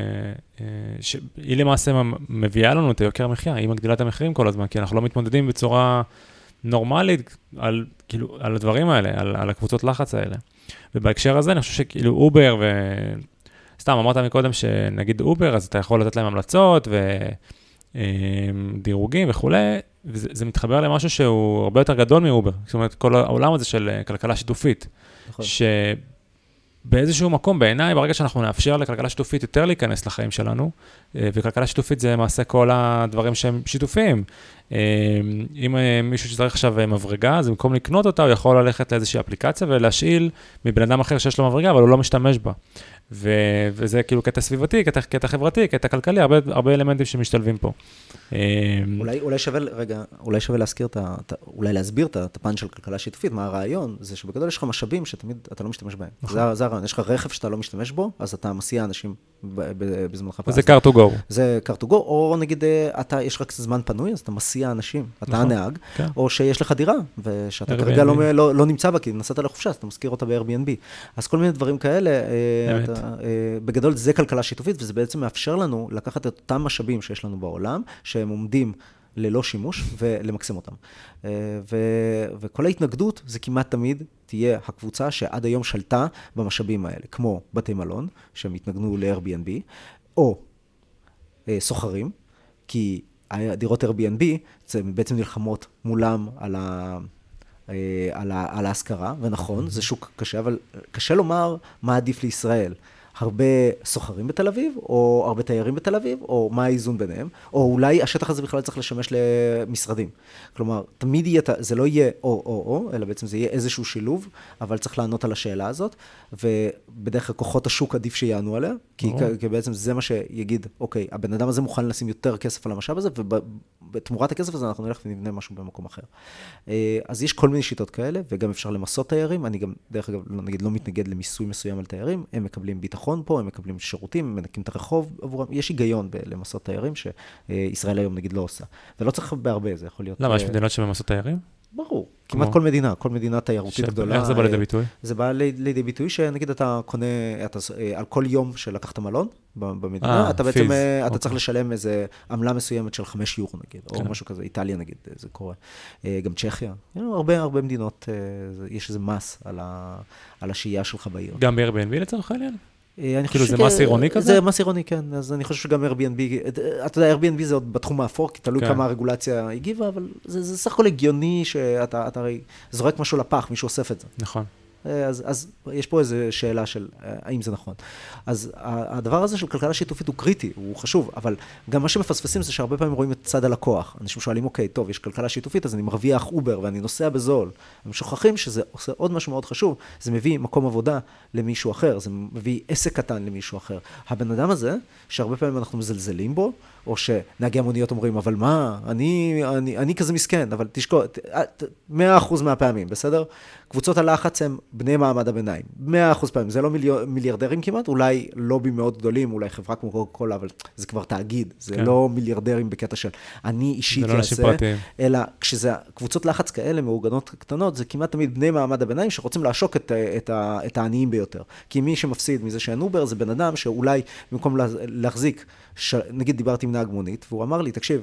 היא למעשה מביאה לנו את היוקר המחיה, היא מגדילה את המחירים כל הזמן, כי אנחנו לא מתמודדים בצורה נורמלית על הדברים האלה, על הקבוצות לחץ האלה. ובהקשר הזה אני חושב שכאילו אובר סתם, אמרת מקודם שנגיד אובר, אז אתה יכול לתת להם המלצות ודירוגים וכו', וזה מתחבר למשהו שהוא הרבה יותר גדול מאובר. זאת אומרת, כל העולם הזה של כלכלה שיתופית, שבאיזשהו מקום, בעיניי, ברגע שאנחנו נאפשר לכלכלה שיתופית יותר להיכנס לחיים שלנו, וכלכלה שיתופית זה למעשה כל הדברים שהם שיתופיים, אם מישהו שצריך עכשיו מברגה, אז במקום לקנות אותה, הוא יכול ללכת לאיזושהי אפליקציה ולהשאיל מבן אדם אחר שיש לו מברגה, אבל הוא לא משתמש בה. וזה כאילו קטע סביבתי, קטע חברתי, קטע כלכלי, הרבה אלמנטים שמשתלבים פה.
אולי שווה להזכיר אולי להסביר את הפן של כלכלה שיתופית, מה הרעיון? זה שבגדול יש לך משאבים שתמיד אתה לא משתמש בהם. זה הרעיון, יש לך רכב שאתה לא משתמש בו, אז אתה מסיע אנשים בזמנך.
זה car to go.
זה car to go, או נגיד, יש לך קצת זמן פנוי, אז אתה מסיע אנשים, אתה הנהג, או שיש לך דירה, ושאתה כרגע לא נמצא בה, כי נסעת לחופשה, אז אתה מזכיר אותה ב-Airbnb. אז כל מיני דברים כאלה, בגדול זה כלכלה שיתופית, וזה בעצם מאפשר לנו לקחת את אותם משאבים שיש לנו בעולם, שהם עומדים ללא שימוש, ולמקסם אותם. וכל ההתנגדות, זה כמעט תמיד תהיה הקבוצה שעד היום שלטה במשאבים האלה, כמו בתי מלון, שהם התנגנו ל-Airbnb, או סוחרים, כי הדירות Airbnb, זה בעצם נלחמות מולם על ההשכרה, ונכון, זה שוק קשה, אבל קשה לומר מה עדיף לישראל. הרבה סוחרים בתל אביב, או הרבה תיירים בתל אביב, או מה האיזון ביניהם, או אולי השטח הזה בכלל צריך לשמש למשרדים. כלומר, תמיד יהיה, זה לא יהיה או, אלא בעצם זה יהיה איזשהו שילוב, אבל צריך לענות על השאלה הזאת, ובדרך כלל כוחות השוק עדיף שיענו עליה, כי בעצם זה מה שיגיד, אוקיי, הבן אדם הזה מוכן לשים יותר כסף על המשאב הזה, ובתמורת הכסף הזה אנחנו נלך ונבנה משהו במקום אחר. אז יש כל מיני שיטות כאלה, וגם אפשר למסות תיירים. אני גם, דרך אגב, נגיד, לא מתנגד למיסוי מסוים על תיירים, הם מקבלים ביטחון פה, הם מקבלים שירותים, הם מנקים את הרחוב עבורם. יש היגיון למסות תיירים שישראל היום נגיד לא עושה. ולא צריך בהרבה, זה יכול להיות...
למה, יש מדינות שממסות תיירים?
ברור. כמעט כל מדינה תיירותית גדולה.
איך זה בא לידי ביטוי?
זה בא לידי ביטוי שנגיד אתה קונה, על כל יום שלקחת מלון במדינה, אתה בעצם, אתה צריך לשלם איזו עמלה מסוימת של 5 יורו נגיד, או משהו כזה, איטליה נגיד, זה קורה. גם צ'כיה, הרבה מדינות, יש איזה מס על השהייה שלך בעיר.
גם ב-Airbnb לצורך העניין? כאילו זה מס עירוני כזה?
זה מס עירוני, כן. אז אני חושב שגם Airbnb, אתה יודע, Airbnb זה עוד בתחום האפור, כי תלוי כמה הרגולציה הגיבה, אבל זה סך הכל הגיוני שאתה הרי זורק משהו לפח, מישהו אוסף את זה.
נכון.
אז יש פה איזו שאלה של האם זה נכון. אז הדבר הזה של כלכלה שיתופית הוא קריטי, הוא חשוב, אבל גם מה שמפספסים זה שהרבה פעמים רואים את צד הלקוח. אנשים שואלים, אוקיי, טוב, יש כלכלה שיתופית, אז אני מרוויח אובר ואני נוסע בזול. הם שוכחים שזה עושה עוד משהו מאוד חשוב, זה מביא מקום עבודה למישהו אחר, זה מביא עסק קטן למישהו אחר. הבן אדם הזה, שהרבה פעמים אנחנו מזלזלים בו, או שנהגי המוניות אומרים, אבל מה, אני כזה מסכן, אבל תשקול, 100% מהפעמים, בסדר? קבוצות הלחץ הם בני מעמד הביניים, 100% פעמים, זה לא מיליארדרים כמעט, אולי לובי מאוד גדולים, אולי חברה כמו קוקה-קולה, אבל זה כבר תאגיד, זה לא מיליארדרים בקטע של אני אישית יעשה, אלא כשזה קבוצות לחץ כאלה, מאורגנות קטנות, זה כמעט תמיד בני מעמד הביניים שרוצים לעשוק את העניים ביותר. כי מי שמפסיד מזה שאין אובר, זה בן אדם שאולי במקום להחזיק, נגיד דיברתי עם נהג מונית, והוא אמר לי, תקשיב,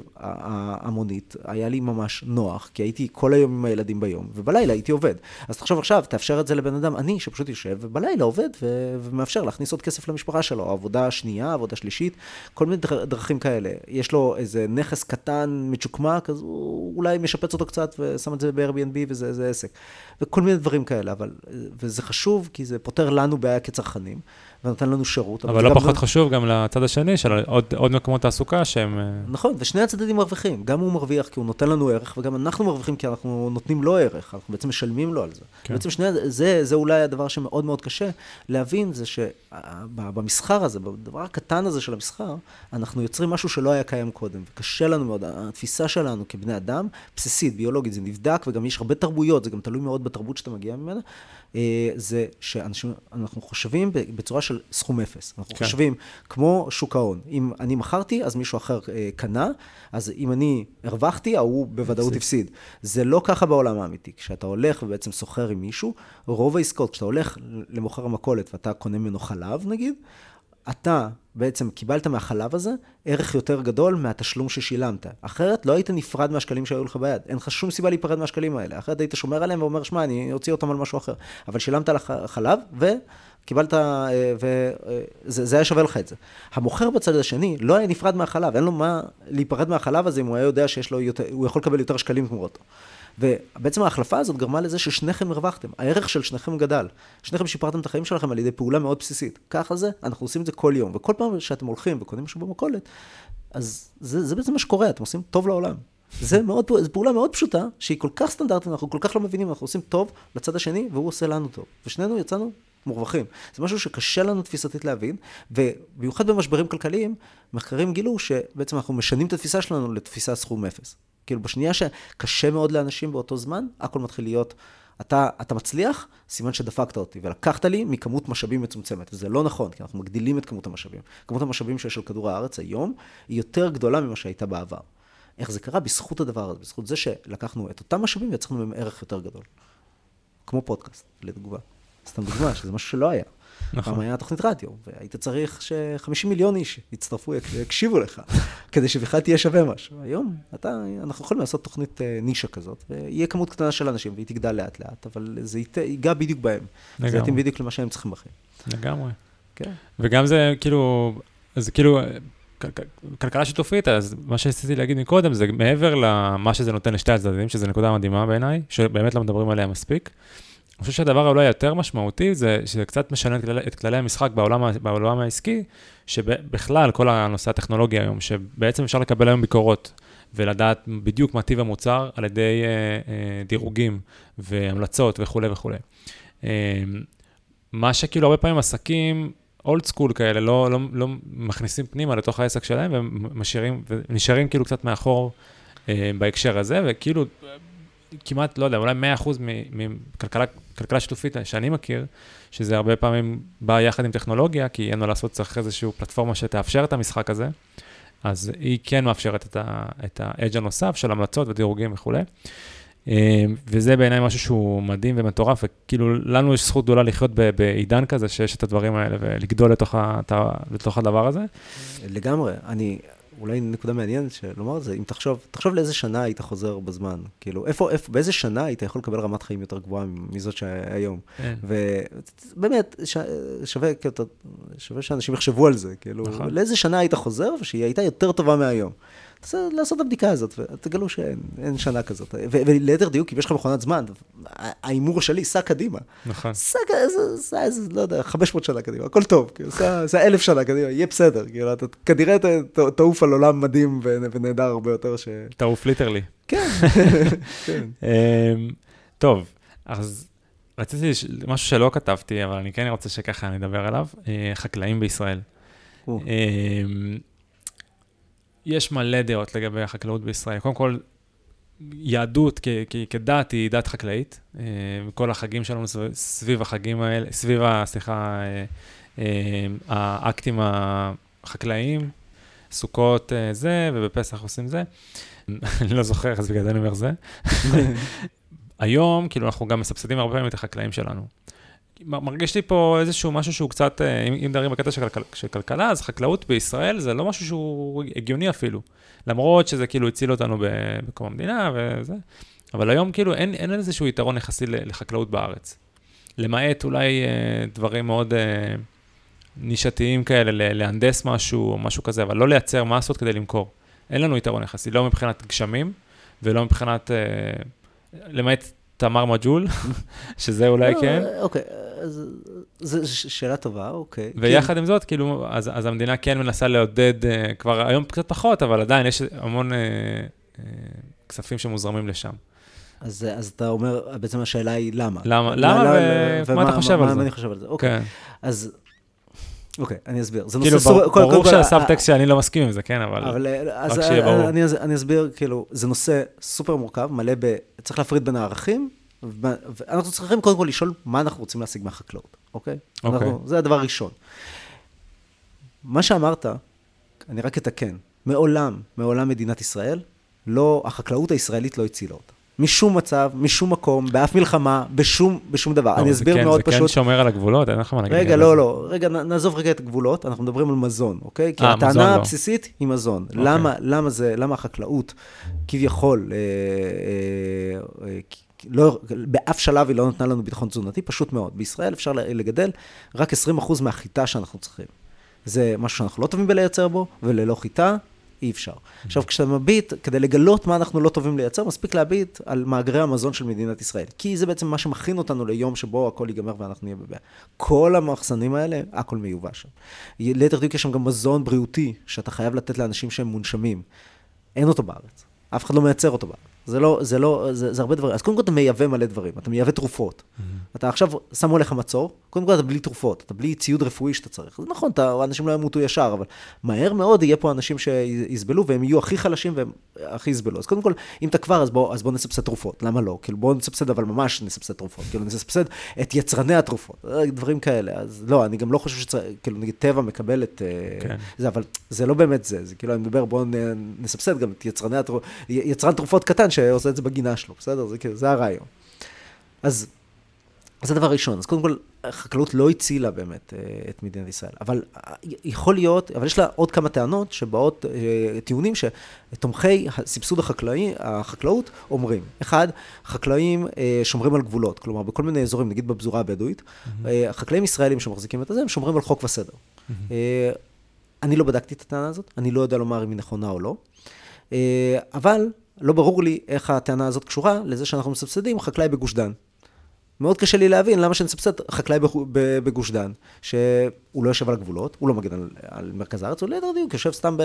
המונית היה לי ממש נוח, כי הייתי כל היום עם הילדים ביום, ובלילה הייתי עובד. אז תחשוב עכשיו, תאפשר את זה לבן אדם, אני שפשוט יושב, ובלילה עובד, ומאפשר להכניס עוד כסף למשפחה שלו, עבודה שנייה, עבודה שלישית, כל מיני דרכים כאלה. יש לו איזה נכס קטן, מצ'וקמק, אז הוא אולי משפץ אותו קצת, ושם את זה ב-Airbnb, וזה עסק. וכל מיני דברים כאלה, וזה חשוב, כי זה פותר לנו בעיה כצרכנים, ונותן לנו שירות.
אבל לא פחות חשוב גם לצד השני, של עוד מקומות תעסוקה שהם...
נכון, ושני הצדדים מרוויחים. גם הוא מרוויח כי הוא נותן לנו ערך, וגם אנחנו מרוויחים כי אנחנו נותנים לו ערך. אנחנו בעצם משלמים לו על זה. בעצם זה אולי הדבר שמאוד מאוד קשה להבין, זה שבמסחר הזה, בדבר הקטן הזה של המסחר, אנחנו יוצרים משהו שלא היה קיים קודם, וקשה לנו מאוד. התפיסה שלנו כבני אדם, בסיסית, ביולוגית, זה נבדק, וגם יש הרבה תרבויות, זה גם תלוי מאוד בתרבות שאתה מגיע ממנה, זה שאנחנו חושבים בצורה של סכום אפס. אנחנו חושבים כמו שוק ההון. אם אני מכרתי, אז מישהו אחר קנה, אז אם אני הרווחתי, הוא בוודאות הפסיד. זה לא ככה בעולם האמיתי. כשאתה הולך ובעצם סוחר עם מישהו, רוב העסקאות, כשאתה הולך למוכר המכולת ואתה קונה ממנו חלב, נגיד, אתה בעצם קיבלת מהחלב הזה ערך יותר גדול מהתשלום ששילמת. אחרת לא היית נפרד מהשקלים שהיו לך ביד. אין לך שום סיבה להיפרד מהשקלים האלה. אחרת היית שומר עליהם ואומר, שמע, אני אוציא אותם על משהו אחר. אבל שילמת על החלב וקיבלת, וזה היה שווה לך את זה. המוכר בצד השני לא היה נפרד מהחלב. אין לו מה להיפרד מהחלב הזה אם הוא היה יודע הוא יכול לקבל יותר שקלים כמו אותו. ובעצם ההחלפה הזאת גרמה לזה ששניכם הרווחתם. הערך של שניכם גדל. שניכם שיפרתם את החיים שלכם על ידי פעולה מאוד בסיסית. ככה זה, אנחנו עושים את זה כל יום. וכל פעם שאתם הולכים וקונים משהו במכולת, אז זה בעצם מה שקורה. אתם עושים טוב לעולם. זו פעולה מאוד פשוטה, שהיא כל כך סטנדרטית, אנחנו כל כך לא מבינים, אנחנו עושים טוב לצד השני, והוא עושה לנו טוב. ושנינו יצאנו מורווחים. זה משהו שקשה לנו תפיסתית להבין, ובמיוחד במשברים כלכליים, מחקרים גילו שבעצם אנחנו משנים את התפיסה שלנו לתפיסה סכום אפס. כאילו בשנייה שקשה מאוד לאנשים באותו זמן, הכל מתחיל להיות, אתה מצליח, סימן שדפקת אותי, ולקחת לי מכמות משאבים מצומצמת. וזה לא נכון, כי אנחנו מגדילים את כמות המשאבים. כמות המשאבים שיש על כדור הארץ היום, היא יותר גדולה ממה שהייתה בעבר. איך זה קרה? בזכות הדבר הזה, בזכות זה שלקחנו את אותם משאבים ויצרנו מהם ערך יותר גדול. כמו פודקאסט, לדוגמה. סתם דוגמה, שזה משהו שלא היה. פעם היה תוכנית רדיו, והיית צריך ש50 מיליון איש יצטרפו, יקשיבו לך, כדי שבכלל תהיה שווה משהו. היום, אנחנו יכולים לעשות תוכנית נישה כזאת, ויהיה כמות קטנה של אנשים, והיא תגדל לאט לאט, אבל זה ייגע בדיוק בהם. זה יתאים בדיוק למה שהם צריכים בחיים.
לגמרי.
כן.
וגם זה כאילו, כלכלה שיתופית, אז מה שרציתי להגיד מקודם, זה מעבר למה שזה נותן לשתי הצדדים, שזו נקודה מדהימה בעיניי, שבאמת לא מדברים עליה מספיק. אני חושב שהדבר אולי יותר משמעותי, זה שזה קצת משנה את כללי המשחק בעולם העסקי, שבכלל כל הנושא הטכנולוגי היום, שבעצם אפשר לקבל היום ביקורות, ולדעת בדיוק מה טיב המוצר, על ידי דירוגים והמלצות וכו' וכו'. מה שכאילו הרבה פעמים עסקים, אולד סקול כאלה, לא מכניסים פנימה לתוך העסק שלהם, ונשארים כאילו קצת מאחור בהקשר הזה, וכאילו כמעט, לא יודע, אולי 100% מכלכלה שיתופית שאני מכיר, שזה הרבה פעמים בא יחד עם טכנולוגיה, כי אין לו לעשות צריך איזושהי פלטפורמה שתאפשר את המשחק הזה, אז היא כן מאפשרת את האדג' הנוסף של המלצות ודירוגים וכו'. וזה בעיניי משהו שהוא מדהים ומטורף, וכאילו לנו יש זכות גדולה לחיות בעידן כזה, שיש את הדברים האלה, ולגדול לתוך הדבר הזה.
לגמרי, אולי נקודה מעניינת שלומר את זה, אם תחשוב לאיזה שנה היית חוזר בזמן, כאילו, באיזה שנה היית יכול לקבל רמת חיים יותר גבוהה מזאת שהיום. ובאמת, שווה שאנשים יחשבו על זה, כאילו, לאיזה שנה היית חוזר, ושהיא הייתה יותר טובה מהיום. לעשות את הבדיקה הזאת, ותגלו שאין שנה כזאת. וליתר דיוק, אם יש לך מכונת זמן, האימור שלי, סע קדימה.
נכון.
סע איזה, לא יודע, 500 שנה קדימה, הכל טוב, סע 1,000 שנה קדימה, יהיה בסדר. אתה כנראה תעוף על עולם מדהים ונהדר הרבה יותר ש...
תעוף ליטרלי.
כן.
טוב, אז רציתי משהו שלא כתבתי, אבל אני כן רוצה שככה נדבר עליו, חקלאים בישראל. יש מלא דעות לגבי החקלאות בישראל. קודם כל, יהדות כדת היא דת חקלאית, וכל החגים שלנו סביב החגים האלה, סביב, האקטים החקלאיים, סוכות זה, ובפסח עושים זה. אני לא זוכר, אז בגלל זה אני אומר זה. היום, כאילו, אנחנו גם מסבסדים הרבה פעמים את החקלאים שלנו. מרגיש לי פה איזשהו משהו שהוא קצת, אם דברים בקטע של כלכלה, אז חקלאות בישראל זה לא משהו שהוא הגיוני אפילו. למרות שזה כאילו הציל אותנו בקום המדינה וזה. אבל היום כאילו אין איזשהו יתרון יחסי לחקלאות בארץ. למעט אולי דברים מאוד נישתיים כאלה, להנדס משהו או משהו כזה, אבל לא לייצר מסות כדי למכור. אין לנו יתרון יחסי, לא מבחינת גשמים ולא מבחינת, למעט תמר מג'ול, שזה אולי כן.
אוקיי, זו שאלה טובה, אוקיי.
ויחד עם זאת, כאילו, אז המדינה כן מנסה לעודד, כבר היום קצת פחות, אבל עדיין יש המון כספים שמוזרמים לשם.
אז אתה אומר, בעצם השאלה היא למה?
למה ומה אתה חושב על זה?
מה אני חושב על זה? אוקיי. אז, אוקיי, אני אסביר.
כאילו, ברור שהסאבטקסט שאני לא מסכים עם זה, כן, אבל רק שיהיה ברור.
אני אסביר, כאילו, זה נושא סופר מורכב, מלא צריך להפריד בין הערכים, ואנחנו צריכים קודם כל לשאול מה אנחנו רוצים להשיג מהחקלאות, אוקיי? זה הדבר הראשון. מה שאמרת, אני רק אתקן, מעולם מדינת ישראל, החקלאות הישראלית לא הצילה אותה. משום מצב, משום מקום, באף מלחמה, בשום דבר. אני אסביר מאוד פשוט. זה
כן שומר על הגבולות, אין לך מה נגיד.
רגע, נעזוב רגע את הגבולות, אנחנו מדברים על מזון, אוקיי? כי הטענה הבסיסית היא מזון. למה החקלאות כביכול, באף שלב היא לא נתנה לנו ביטחון תזונתי, פשוט מאוד. בישראל אפשר לגדל רק 20% מהחיטה שאנחנו צריכים. זה משהו שאנחנו לא טובים בלייצר בו, וללא חיטה, אי אפשר. עכשיו, כשאתה מביט, כדי לגלות מה אנחנו לא טובים לייצר, מספיק להביט על מאגרי המזון של מדינת ישראל. כי זה בעצם מה שמכין אותנו ליום שבו הכל ייגמר ואנחנו נהיה בבעיה. כל המחסנים האלה, הכל מיובא שם. ליתר דיוק יש שם גם מזון בריאותי, שאתה חייב לתת לאנשים שהם מונשמים. אין אותו בארץ. אף אחד לא מייצר אותו בה. זה הרבה דברים. אז קודם כל אתה מייבא מלא דברים, אתה מייבא תרופות. אתה עכשיו שמו לך מצור, קודם כל אתה בלי תרופות, אתה בלי ציוד רפואי שאתה צריך. זה נכון, האנשים לא ימותו ישר, אבל מהר מאוד יהיה פה אנשים שיסבלו, והם יהיו הכי חלשים והם הכי יסבלו. אז קודם כל, אם אתה כבר, אז בוא נסבסד תרופות. למה לא? כאילו בוא נסבסד, אבל ממש נסבסד תרופות. כאילו נסבסד את יצרני התרופות, דברים כאלה. אז לא, אני גם לא חושב שצריך, כאילו נגיד טבע מקבל את זה, אבל זה לא באמת זה. זה כאילו אני מדבר, בוא נסבסד גם את יצרן תרופות קטן שעושה את זה בגינה שלו, בסדר? זה הרעיון. אז זה דבר ראשון. אז קודם כל, החקלאות לא הצילה באמת את מדינת ישראל. אבל יכול להיות, אבל יש לה עוד כמה טענות שבאות, טיעונים שתומכי הסבסוד החקלאות אומרים. אחד, חקלאים שומרים על גבולות. כלומר, בכל מיני אזורים, נגיד בפזורה הבדואית, החקלאים ישראלים שמחזיקים את זה, הם שומרים על חוק וסדר. אני לא בדקתי את הטענה הזאת, אני לא יודע לומר אם היא נכונה או לא. אבל לא ברור לי איך הטענה הזאת קשורה לזה שאנחנו מסבסדים חקלאי בגוש דן. מאוד קשה לי להבין למה שנסבסד חקלאי בגוש דן, שהוא לא יושב על הגבולות, הוא לא מגן על מרכז הארץ, הוא ליתר דיוק, יושב סתם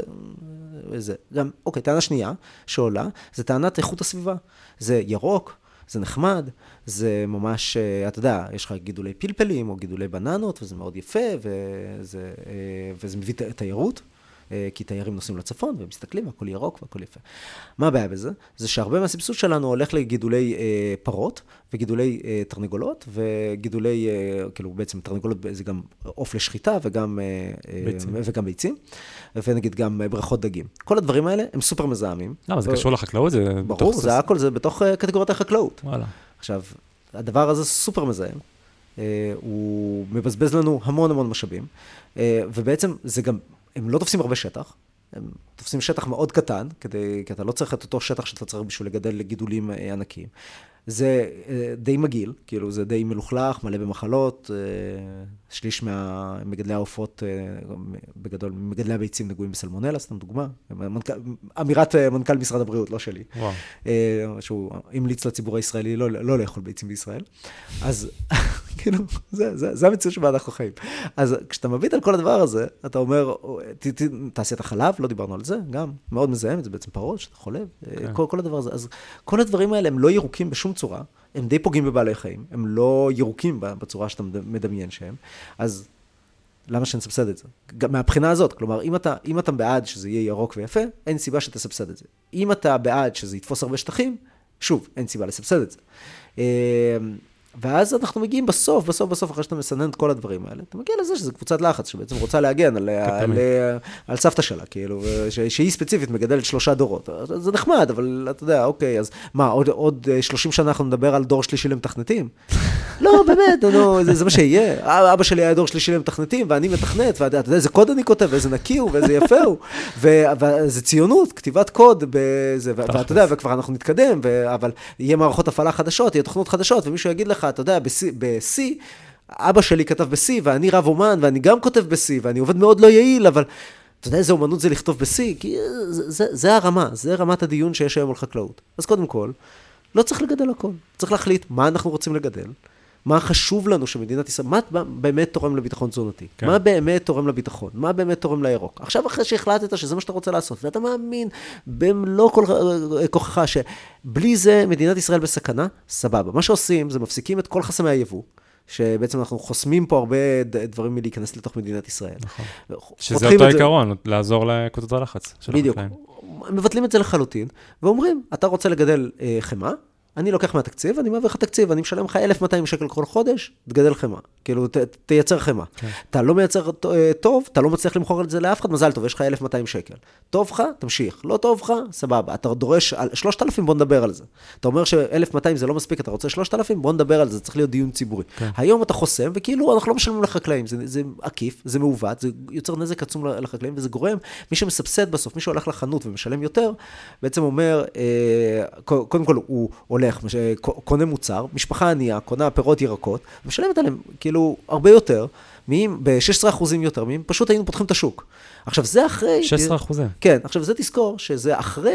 זה. גם, אוקיי, טענה שנייה שעולה, זה טענת איכות הסביבה. זה ירוק, זה נחמד, זה ממש, אתה יודע, יש לך גידולי פלפלים או גידולי בננות, וזה מאוד יפה, וזה מביא תיירות. כי תיירים נוסעים לצפון והם מסתכלים והכל ירוק והכל יפה. מה הבעיה בזה? זה שהרבה מהסבסוד שלנו הולך לגידולי פרות וגידולי תרנגולות וגידולי, כאילו בעצם תרנגולות זה גם עוף לשחיטה וגם ביצים, ונגיד גם בריכות דגים. כל הדברים האלה הם סופר מזהמים.
למה, זה קשור לחקלאות?
ברור, זה הכל, זה בתוך קטגוריית החקלאות.
וואלה.
עכשיו, הדבר הזה סופר מזהם. הוא מבזבז לנו המון המון משאבים, ובעצם זה גם הם לא תופסים הרבה שטח, הם תופסים שטח מאוד קטן, כי אתה לא צריך את אותו שטח שאתה צריך בשביל לגדל גידולים ענקיים. זה די מגעיל, כאילו זה די מלוכלך, מלא במחלות, שליש מהמגדלי העופות, בגדול, מגדלי הביצים נגועים בסלמונלה, סתם דוגמה. אמירת מנכ"ל משרד הבריאות, לא שלי. שהוא המליץ לציבור הישראלי לא לאכול ביצים בישראל. אז כאילו, זה המציאות שבה אנחנו חיים. אז כשאתה מביט על כל הדבר הזה, אתה אומר, תעשיית החלב, לא דיברנו על זה, גם מאוד מזהם, זה בעצם פרות, שאתה חולב, כל הדבר הזה. אז כל הדברים האלה הם לא ירוקים בשום צורה, הם די פוגעים בבעלי חיים, הם לא ירוקים בצורה שאתה מדמיין שהם, אז למה שנסבסד את זה? מהבחינה הזאת, כלומר, אם אתה בעד שזה יהיה ירוק ויפה, אין סיבה שתסבסד את זה. אם אתה בעד שזה יתפוס הרבה שטחים, שוב, אין סיבה לסבסד את זה. ואז אנחנו מגיעים בסוף, אחרי שאתה מסנן את כל הדברים האלה, אתה מגיע לזה שזה קבוצת לחץ, שבעצם רוצה להגן על סבתא שלה, כאילו, שהיא ספציפית מגדלת 3 דורות. זה נחמד, אבל אתה יודע, אוקיי, אז מה, עוד 30 שנה אנחנו נדבר על דור שלישי למתכנתים? לא, באמת, זה מה שיהיה. אבא שלי היה דור שלישי למתכנתים, ואני מתכנת, ואתה יודע, איזה קוד אני כותב, ואיזה נקי הוא, ואיזה יפה הוא, וזה ציונות, כתיבת קוד, ואתה יודע, וכבר אנחנו נתקדם, אבל יהיה מערכות הפעלה חדשות, יהיה תוכנות חדשות, ומישהו יגיד לך, אתה יודע, ב-C, אבא שלי כתב ב-C, ואני רב אומן, ואני גם כותב ב-C, ואני עובד מאוד לא יעיל, אבל אתה יודע איזה אומנות זה לכתוב ב-C, כי זה הרמה, זה רמת הדיון שיש היום על חקלאות. אז קודם כל, לא צריך לגדל הכל. צריך להחליט מה אנחנו רוצים לגדל, מה חשוב לנו שמדינת ישראל, מה באמת תורם לביטחון תזונתי, מה באמת תורם לביטחון, מה באמת תורם לירוק. עכשיו אחרי שהחלטת שזה מה שאתה רוצה לעשות, ואתה מאמין במלוא כל כוחך שבלי זה מדינת ישראל בסכנה, סבבה. מה שעושים זה מפסיקים את כל חסמי היבוא, שבעצם אנחנו חוסמים פה הרבה דברים מלהיכנס לתוך מדינת ישראל.
נכון. שזה אותו עיקרון, לעזור לקבוצות הלחץ.
בדיוק. מבטלים את זה לחלוטין, ואומרים, אתה רוצה לגדל חמה, אני לוקח מהתקציב, אני מעביר לך תקציב, אני משלם לך 1,200 שקל כל חודש, תגדל חמה. כאילו, תייצר חמה. אתה לא מייצר טוב, אתה לא מצליח למכור את זה לאף אחד, מזל טוב, יש לך 1,200 שקל. טוב לך, תמשיך. לא טוב לך, סבבה. אתה דורש 3,000, בוא נדבר על זה. אתה אומר ש1,200 זה לא מספיק, אתה רוצה 3,000, בוא נדבר על זה, צריך להיות דיון ציבורי. היום אתה חוסם, וכאילו, אנחנו לא משלמים לחקלאים. זה עקיף, זה מעוות, זה יוצר נזק עצום לחקלאים, וזה גורם, מי שמסבסד בסוף, מי שהולך לחנות ומשלם יותר, בעצם אומר, קודם כל, הוא הולך, קונה מוצר, משפחה ענייה, קונה פירות ירקות, משלמת עליהם כאילו הרבה יותר, ב-16% יותר, פשוט היינו פותחים את השוק. עכשיו זה אחרי...
16%?
כן, עכשיו זה תזכור שזה אחרי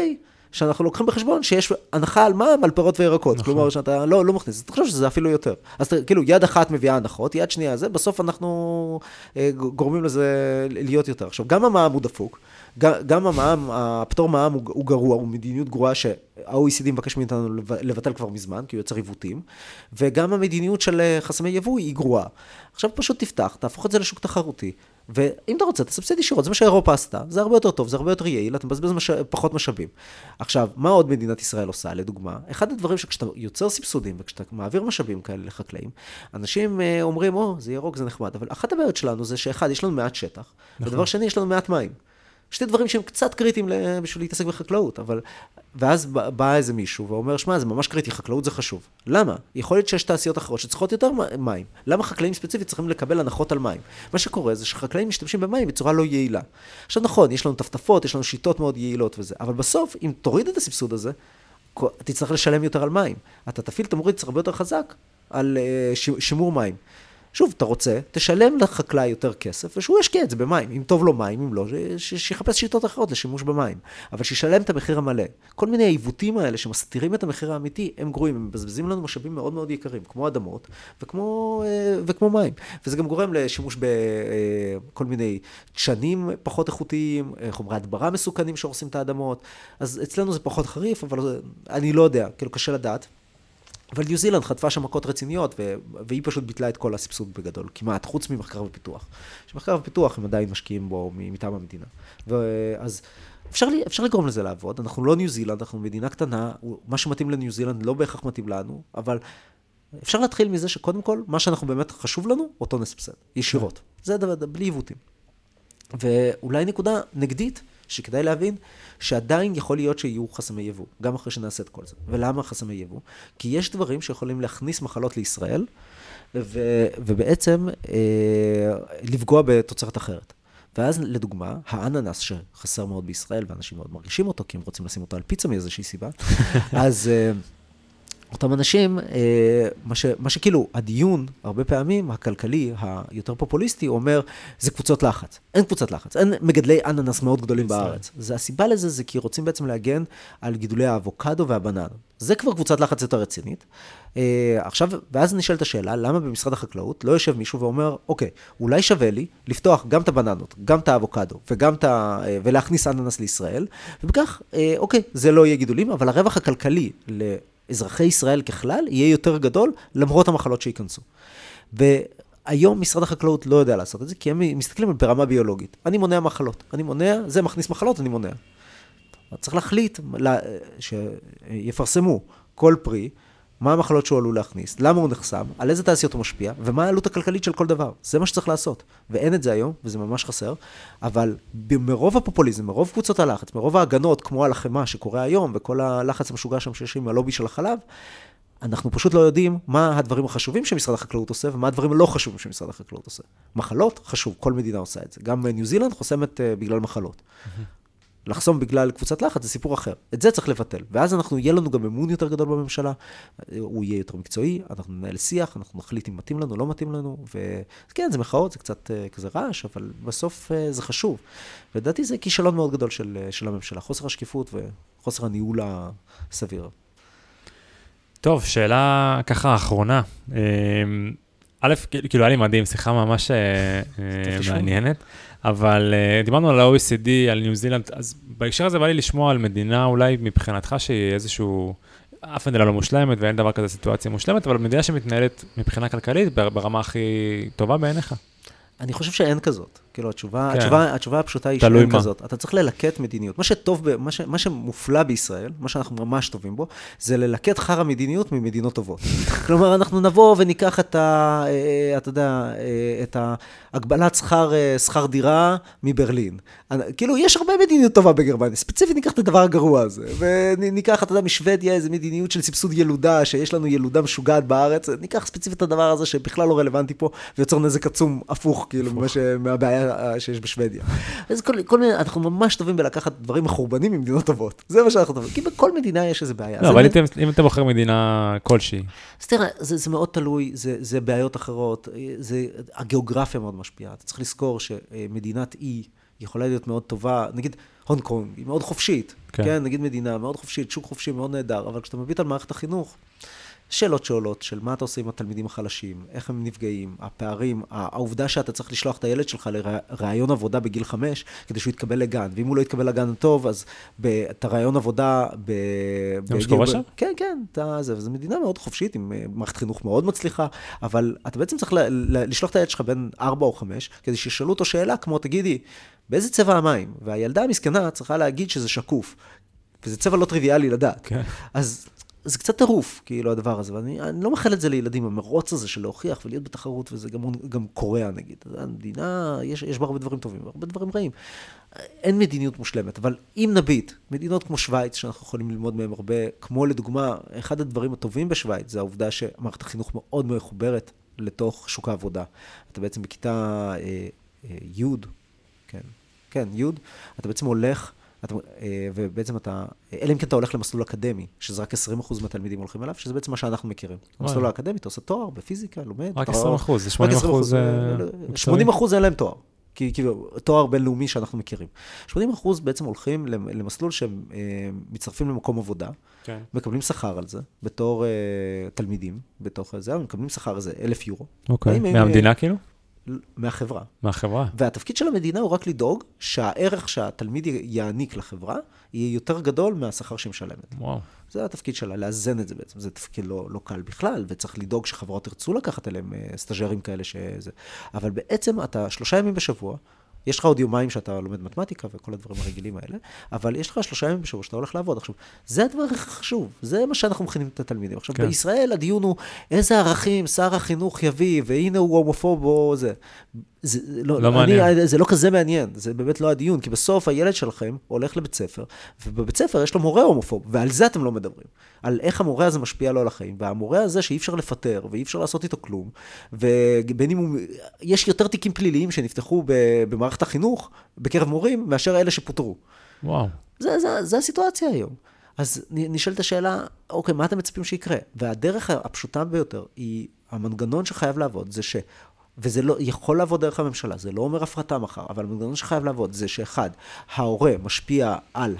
שאנחנו לוקחים בחשבון שיש הנחה על מע"מ, על פירות וירקות, כלומר שאתה לא מכניס, אז תחשוב שזה אפילו יותר. אז כאילו יד אחת מביאה הנחות, יד שנייה זה, בסוף אנחנו גורמים לזה להיות יותר. עכשיו, גם המע"מ הוא דפוק, גם המע"מ, הפטור מע"מ הוא גרוע, הוא מדיניות גרועה שה-OECD מבקש מאיתנו לבטל כבר מזמן, כי הוא יוצר עיוותים, וגם המדיניות של חסמי יבוא היא גרועה. עכשיו פשוט תפתח, תהפוך את זה לשוק תחרותי, ואם אתה רוצה, תסבסד ישירות, זה מה שאירופה עשתה, זה הרבה יותר טוב, זה הרבה יותר יעיל, אתה מבזבז פחות משאבים. עכשיו, מה עוד מדינת ישראל עושה, לדוגמה? אחד הדברים שכשאתה יוצר סבסודים, וכשאתה מעביר משאבים כאלה לחקלאים, אנשים אומרים, זה ירוק, זה נחמד, אבל אחת הבעיות שלנו זה שאחד, יש לנו מעט שטח, ודבר שני, יש לנו מעט מים. שתי דברים שהם קצת קריטיים בשביל להתעסק בחקלאות, ואז בא איזה מישהו ואומר, שמע, זה ממש קריטי, חקלאות זה חשוב. למה? יכול להיות שיש תעשיות אחרות שצריכות יותר מים. למה חקלאים ספציפית צריכים לקבל הנחות על מים? מה שקורה זה שחקלאים משתמשים במים בצורה לא יעילה. עכשיו נכון, יש לנו טפטפות, יש לנו שיטות מאוד יעילות וזה, אבל בסוף, אם תוריד את הסבסוד הזה, תצטרך לשלם יותר על מים. אתה תפעיל תמריץ צריך הרבה יותר חזק על שימור מים. שוב, אתה רוצה, תשלם לחקלאי יותר כסף, ושהוא ישקיע את זה במים. אם טוב לו מים, אם לא, שיחפש שיטות אחרות לשימוש במים. אבל שישלם את המחיר המלא. כל מיני העיוותים האלה שמסתירים את המחיר האמיתי, הם גרועים, הם מבזבזים לנו משאבים מאוד מאוד יקרים, כמו אדמות וכמו מים. וזה גם גורם לשימוש בכל מיני דשנים פחות איכותיים, חומרי הדברה מסוכנים שהורסים את האדמות. אז אצלנו זה פחות חריף, אבל אני לא יודע, כאילו קשה לדעת. אבל ניו זילנד חטפה שם מכות רציניות, והיא פשוט ביטלה את כל הסבסוד בגדול, כמעט, חוץ ממחקר ופיתוח. שמחקר ופיתוח הם עדיין משקיעים בו מטעם המדינה. אז אפשר לגרום לזה לעבוד, אנחנו לא ניו זילנד, אנחנו מדינה קטנה, מה שמתאים לניו זילנד לא בהכרח מתאים לנו, אבל אפשר להתחיל מזה שקודם כל, מה שאנחנו באמת חשוב לנו, אותו נסבסד, ישירות. זה דבר, בלי עיוותים. ואולי נקודה נגדית, שכדאי להבין שעדיין יכול להיות שיהיו חסמי יבוא, גם אחרי שנעשה את כל זה. ולמה חסמי יבוא? כי יש דברים שיכולים להכניס מחלות לישראל, ובעצם לפגוע בתוצרת אחרת. ואז לדוגמה, האננס שחסר מאוד בישראל, ואנשים מאוד מרגישים אותו, כי הם רוצים לשים אותו על פיצה מאיזושהי סיבה, אז אותם אנשים, מה שכאילו, הדיון, הרבה פעמים, הכלכלי, היותר פופוליסטי, אומר, זה קבוצות לחץ. אין קבוצות לחץ. אין מגדלי אננס מאוד גדולים בארץ. זה הסיבה לזה, זה כי רוצים בעצם להגן על גידולי האבוקדו והבננה. זה כבר קבוצת לחץ יותר רצינית. עכשיו, ואז נשאלת השאלה, למה במשרד החקלאות לא יושב מישהו ואומר, אוקיי, אולי שווה לי לפתוח גם את הבננות, גם את האבוקדו, ולהכניס אננס לישראל, ובכך, אוקיי, זה לא יהיה גידולים, אבל הרווח הכלכלי אזרחי ישראל ככלל יהיה יותר גדול, למרות המחלות שייכנסו. והיום משרד החקלאות לא יודע לעשות את זה, כי הם מסתכלים על ברמה ביולוגית. אני מונע מחלות. זה מכניס מחלות, אני מונע. צריך להחליט שיפרסמו כל פרי, מה המחלות שהוא עלול להכניס, למה הוא נחסם, על איזה תעשיות הוא משפיע, ומה העלות הכלכלית של כל דבר. זה מה שצריך לעשות. ואין את זה היום, וזה ממש חסר, אבל מרוב הפופוליזם, מרוב קבוצות הלחץ, מרוב ההגנות, כמו הלחמה שקורה היום, וכל הלחץ המשוגע שם שיש עם הלובי של החלב, אנחנו פשוט לא יודעים מה הדברים החשובים שמשרד החקלאות עושה, ומה הדברים הלא חשובים שמשרד החקלאות עושה. מחלות, חשוב, כל מדינה עושה את זה. גם ניו זילנד חוסמת בגלל מחלות. לחסום בגלל קבוצת לחץ, זה סיפור אחר. את זה צריך לבטל. ואז יהיה לנו גם אמון יותר גדול בממשלה, הוא יהיה יותר מקצועי, אנחנו ננהל שיח, אנחנו נחליט אם מתאים לנו, לא מתאים לנו, וכן, זה מחאות, זה קצת כזה רעש, אבל בסוף זה חשוב. ולדעתי זה כישלון מאוד גדול של הממשלה, חוסר השקיפות וחוסר הניהול הסביר.
טוב, שאלה ככה האחרונה. א', כאילו היה לי מדהים, שיחה ממש מעניינת, אבל דיברנו על ה-OECD, על ניו זילנד, אז בהקשר הזה בא לי לשמוע על מדינה אולי מבחינתך שהיא איזשהו, אף מדינה לא מושלמת ואין דבר כזה סיטואציה מושלמת, אבל מדינה שמתנהלת מבחינה כלכלית ברמה הכי טובה בעיניך.
אני חושב שאין כזאת. כאילו, התשובה הפשוטה היא שאין כזאת. אתה צריך ללקט מדיניות. מה שמופלא בישראל, מה שאנחנו ממש טובים בו, זה ללקט חר המדיניות ממדינות טובות. כלומר, אנחנו נבוא וניקח את הגבלת שכר דירה מברלין. כאילו, יש הרבה מדיניות טובה בגרמניה. ספציפית ניקח את הדבר הגרוע הזה. וניקח, משוודיה איזו מדיניות של סבסוד ילודה, שיש לנו ילודה משוגעת בארץ. ניקח ספציפית את הדבר הזה שבכלל לא רלוונטי פה, ויוצר נזק עצום הפוך, כאילו, מהבעיה שיש בשוודיה. אז כל מיני, אנחנו ממש טובים בלקחת דברים מחורבנים ממדינות טובות. זה מה שאנחנו טובים. כי בכל מדינה יש איזו בעיה.
לא, אבל אם אתה בוחר מדינה כלשהי.
אז תראה, זה מאוד תלוי, זה בעיות אחרות, הגיאוגרפיה מאוד משפיעה. אתה צריך לזכור שמדינת אי יכולה להיות מאוד טובה, נגיד הונג קונג, היא מאוד חופשית, כן, נגיד מדינה מאוד חופשית, שוק חופשי מאוד נהדר, אבל כשאתה מביט על מערכת החינוך, שאלות שעולות של מה אתה עושה עם התלמידים החלשים, איך הם נפגעים, הפערים, העובדה שאתה צריך לשלוח את הילד שלך לרעיון עבודה בגיל 5, כדי שהוא יתקבל לגן, ואם הוא לא יתקבל לגן טוב, אז את הרעיון עבודה
זה מה שקורה שם?
כן, כן, זו מדינה מאוד חופשית, עם מערכת חינוך מאוד מצליחה, אבל אתה בעצם צריך לשלוח את הילד שלך בין 4 או 5, כדי שישאלו אותו שאלה כמו, תגידי, באיזה צבע המים? והילדה המסכנה צריכה להגיד שזה שקוף, וזה צבע לא טריוויאלי לדעת. אז זה קצת טירוף, כאילו, הדבר הזה, ואני לא מחל את זה לילדים, המרוץ הזה של להוכיח ולהיות בתחרות, וזה גם קוריאה, נגיד. המדינה, יש בה הרבה דברים טובים, הרבה דברים רעים. אין מדיניות מושלמת, אבל אם נביט, מדינות כמו שוויץ, שאנחנו יכולים ללמוד מהם הרבה, כמו לדוגמה, אחד הדברים הטובים בשוויץ, זה העובדה שמערכת החינוך מאוד מחוברת לתוך שוק העבודה. אתה בעצם בכיתה י', כן, י', אתה בעצם הולך, ובעצם אלא אם כן אתה הולך למסלול אקדמי, שזה רק 20% מהתלמידים הולכים אליו, שזה בעצם מה שאנחנו מכירים. המסלול האקדמי, אתה עושה תואר בפיזיקה, לומד.
רק 20%, זה
80% אין להם תואר. כאילו, תואר בינלאומי שאנחנו מכירים. 80% בעצם הולכים למסלול שהם מצטרפים למקום עבודה, מקבלים שכר על זה, בתור תלמידים, בתוך זה, מקבלים שכר על זה 1,000 יורו.
אוקיי, מהמדינה כאילו?
מהחברה.
מהחברה.
והתפקיד של המדינה הוא רק לדאוג שהערך שהתלמיד יעניק לחברה, יהיה יותר גדול מהשכר שהיא משלמת.
וואו.
זה התפקיד שלה, לאזן את זה בעצם. זה תפקיד לא קל בכלל, וצריך לדאוג שחברות ירצו לקחת אליהם סטאז'רים כאלה שזה. אבל בעצם אתה 3 ימים בשבוע, יש לך עוד יומיים שאתה לומד מתמטיקה וכל הדברים הרגילים האלה, אבל יש לך 3 ימים בשבוע שאתה הולך לעבוד. עכשיו, זה הדבר הכי חשוב, זה מה שאנחנו מכינים את התלמידים. עכשיו, בישראל הדיון הוא איזה ערכים שר החינוך יביא, והנה הוא הומופוב או זה. זה לא כזה מעניין, זה באמת לא הדיון, כי בסוף הילד שלכם הולך לבית ספר, ובבית ספר יש לו מורה הומופוב, ועל זה אתם לא מדברים. על איך המורה הזה משפיע לו על החיים, והמורה הזה שאי אפשר לפטר, ואי אפשר לעשות איתו כלום, ובין אם יש יותר תיקים פליליים שנפתחו במערכת החינוך, בקרב מורים, מאשר אלה שפוטרו.
וואו.
זה הסיטואציה היום. אז נשאלת השאלה, אוקיי, מה אתם מצפים שיקרה? והדרך הפשוטה ביותר היא, המנגנון שחייב לעבוד, זה וזה לא, יכול לעבוד דרך הממשלה, זה לא אומר הפרטה מחר, אבל המנגנון שחייב לעבוד זה שאחד, ההורה משפיע על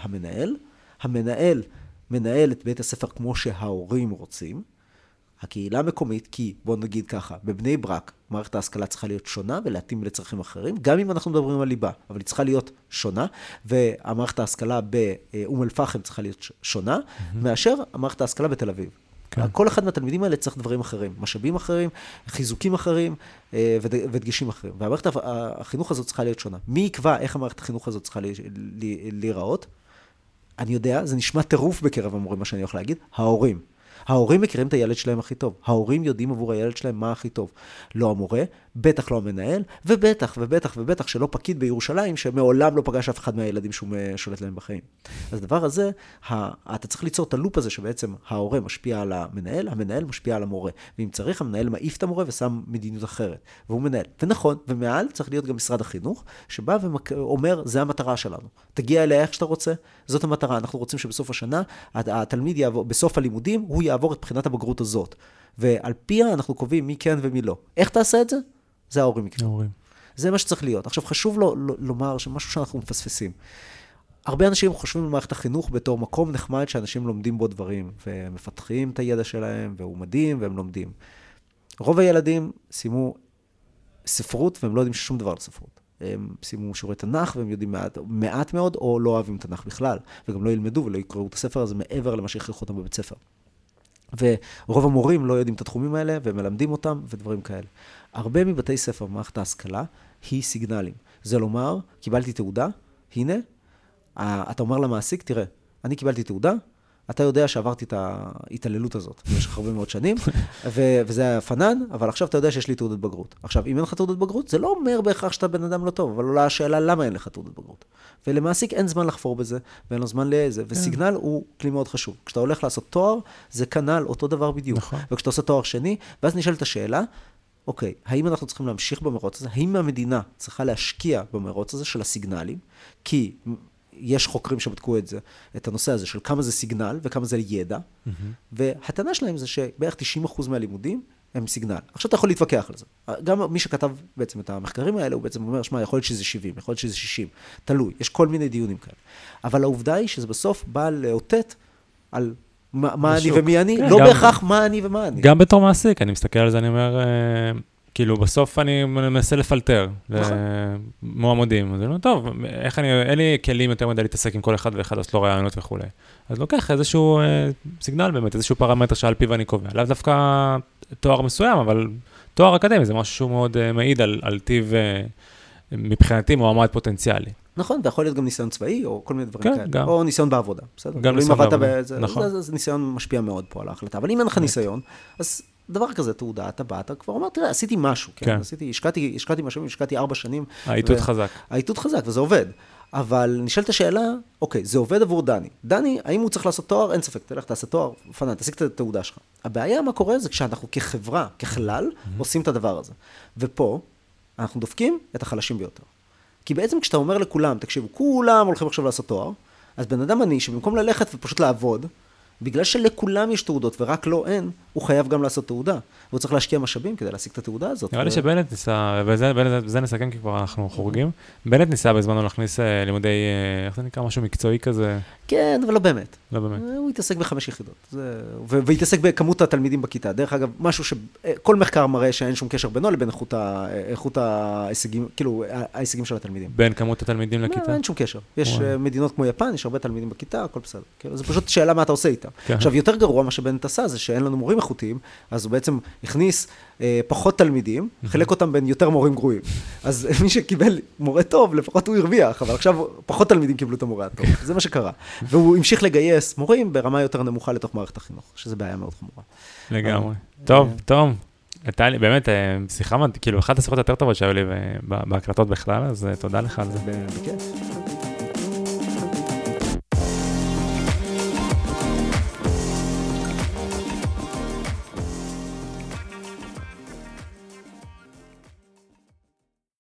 המנהל מנהל את בית הספר כמו שההורים רוצים, הקהילה המקומית, כי בוא נגיד ככה, בבני ברק, מערכת ההשכלה צריכה להיות שונה ולהתאים לצרכים אחרים, גם אם אנחנו מדברים על ליבה, אבל היא צריכה להיות שונה, והמערכת ההשכלה באום אל-פחם צריכה להיות שונה, מאשר המערכת ההשכלה בתל אביב. כל אחד מהתלמידים האלה צריך דברים אחרים, משאבים אחרים, חיזוקים אחרים ודגשים אחרים. והמערכת החינוך הזאת צריכה להיות שונה. מי יקבע איך המערכת החינוך הזאת צריכה להיראות? אני יודע, זה נשמע טירוף בקרב המורים, מה שאני הולך להגיד, ההורים. ההורים מכירים את הילד שלהם הכי טוב. ההורים יודעים עבור הילד שלהם מה הכי טוב. לא המורה, בטח לא המנהל, ובטח שלא פקיד בירושלים, שמעולם לא פגש אף אחד מהילדים שהוא שולט להם בחיים. אז הדבר הזה, אתה צריך ליצור את הלופ הזה שבעצם ההורה משפיע על המנהל, המנהל משפיע על המורה. ואם צריך, המנהל מעיף את המורה ושם מדיניות אחרת. והוא מנהל. ונכון, ומעל צריך להיות גם משרד החינוך, שבא ואומר, זה המטרה שלנו. תגיע אליה איך שאתה רוצה, זאת המטרה. אנחנו רוצים שבסוף השנה, התלמיד יעבור, בסוף הלימודים, הוא יעבור את בחינת הבגרות הזאת. ועל פיה אנחנו קובעים מי כן ומי לא. איך תעשה את זה? זה ההורים יקבעו. זה מה שצריך להיות. עכשיו, חשוב לומר שמשהו שאנחנו מפספסים. הרבה אנשים חושבים במערכת החינוך בתור מקום נחמד שאנשים לומדים בו דברים, ומפתחים את הידע שלהם, והוא מדהים, והם לומדים. רוב הילדים סיימו ספרות, והם לא יודעים שום דבר על ספרות. הם סיימו שיעורי תנ"ך, והם יודעים מעט מאוד, או לא אוהבים תנ"ך בכלל, וגם לא ילמדו ולא יקראו את הספר הזה מעבר למה שהכריחו אותם בבית ספר. ורוב המורים לא יודעים את התחומים האלה, והם מלמדים אותם ודברים כאלה. הרבה מבתי ספר במערכת ההשכלה היא סיגנלים. זה לומר, קיבלתי תעודה, הנה, אתה אומר למעסיק, תראה, אני קיבלתי תעודה, אתה יודע שעברתי את ההתעללות הזאת במשך הרבה מאוד שנים, וזה היה פנן, אבל עכשיו אתה יודע שיש לי תעודת בגרות. עכשיו, אם אין לך תעודת בגרות, זה לא אומר בהכרח שאתה בן אדם לא טוב, אבל עולה השאלה למה אין לך תעודת בגרות. ולמעסיק אין זמן לחפור בזה, ואין לו זמן לזה, וסיגנל הוא כלי מאוד חשוב. כשאתה הולך לעשות תואר, זה כנ"ל אותו דבר בדיוק. וכשאתה עושה תואר שני, ואז נשאלת השאלה, אוקיי, האם אנחנו צריכים להמשיך במרוץ הזה? האם המדינה צריכה להשקיע במרוץ הזה של הסיגנלים? כי יש חוקרים שבדקו את זה, את הנושא הזה של כמה זה סיגנל וכמה זה ידע, והטענה שלהם זה שבערך 90% מהלימודים הם סיגנל. עכשיו אתה יכול להתווכח על זה. גם מי שכתב בעצם את המחקרים האלה, הוא בעצם אומר, שמע, יכול להיות שזה 70, יכול להיות שזה 60, תלוי, יש כל מיני דיונים כאלה. אבל העובדה היא שזה בסוף בא לאותת על מה אני ומי אני, לא בהכרח מה אני ומה אני.
גם בתור מעסיק, אני מסתכל על זה, אני אומר, כאילו, בסוף אני מנסה לפלטר, מועמדים, אז אני אומר, טוב, איך אין לי כלים יותר מדי להתעסק עם כל אחד ואחד, אז לא רעיונות וכו'. אז לוקח איזשהו סיגנל באמת, איזשהו פרמטר שעל פיו אני קובע. לאו דווקא תואר מסוים, אבל תואר אקדמי, זה משהו שהוא מאוד מעיד על טיב, מבחינתי, מועמד פוטנציאלי.
נכון, ויכול להיות גם ניסיון צבאי, או כל מיני דברים כאלה.
גם.
או ניסיון בעבודה, בסדר?
גם ניסיון בעבודה, נכון.
זה ניסיון משפיע מאוד פה על ההחלטה. אבל אם אין לך ניסיון, אז דבר כזה, תעודה, אתה בא, אתה כבר אומר, תראה, עשיתי משהו, כן? השקעתי משהו, השקעתי 4 שנים.
האיתות חזק.
האיתות חזק, וזה עובד. אבל נשאלת השאלה, אוקיי, זה עובד עבור דני. דני, האם הוא צריך לעשות תואר? אין ספק, תלך, תעשה תואר, פנן, תשיג את התעודה שלך. הבעיה, מה קורה, זה כשאנחנו כחברה, ככלל, עושים את הדבר הזה. ופה, אנחנו דופקים את החלשים ביותר. כי בעצם כשאתה אומר לכולם, תקשיבו, כולם הולכים עכשיו לעשות תואר, אז בן אדם עני שבמקום ללכת ופשוט לעבוד, בגלל שלכולם יש תעודות ורק לא אין, הוא חייב גם לעשות תעודה. והוא צריך להשקיע משאבים כדי להשיג את התעודה הזאת.
נראה לי שבנט ניסה, ובזה נסכם כי כבר אנחנו חורגים, בנט ניסה בזמנו להכניס לימודי, איך זה נקרא, משהו מקצועי כזה?
כן, אבל לא באמת.
לא באמת.
הוא התעסק ב5 יחידות. והתעסק בכמות התלמידים בכיתה. דרך אגב, משהו שכל מחקר מראה שאין שום קשר בינו לבין איכות ההישגים, כאילו, ההישגים של התלמידים.
בין כמות התלמידים לכיתה?
אין שום קשר. יש מדינות כמו יפן, יש הרבה תלמידים בכיתה, הכל בסדר. זה פשוט שאלה מה אתה עושה איתה. עכשיו, יותר גרוע מה שבנט עשה זה שאין לנו מורים איכותיים, אז הוא בעצם הכניס פחות תלמידים, חילק אותם בין יותר מורים גרועים. אז מי שקיבל מורה טוב, לפחות הוא הרוויח, אבל עכשיו פחות תלמידים קיבלו את המורה הטוב. זה מה שקרה. והוא המשיך לגייס מורים ברמה יותר נמוכה לתוך מערכת החינוך, שזה בעיה מאוד חמורה.
לגמרי. טוב, תום. הייתה לי באמת שיחה, כאילו, אחת השיחות יותר טובות שהיו לי בהקלטות בכלל, אז תודה לך על זה.
בכיף.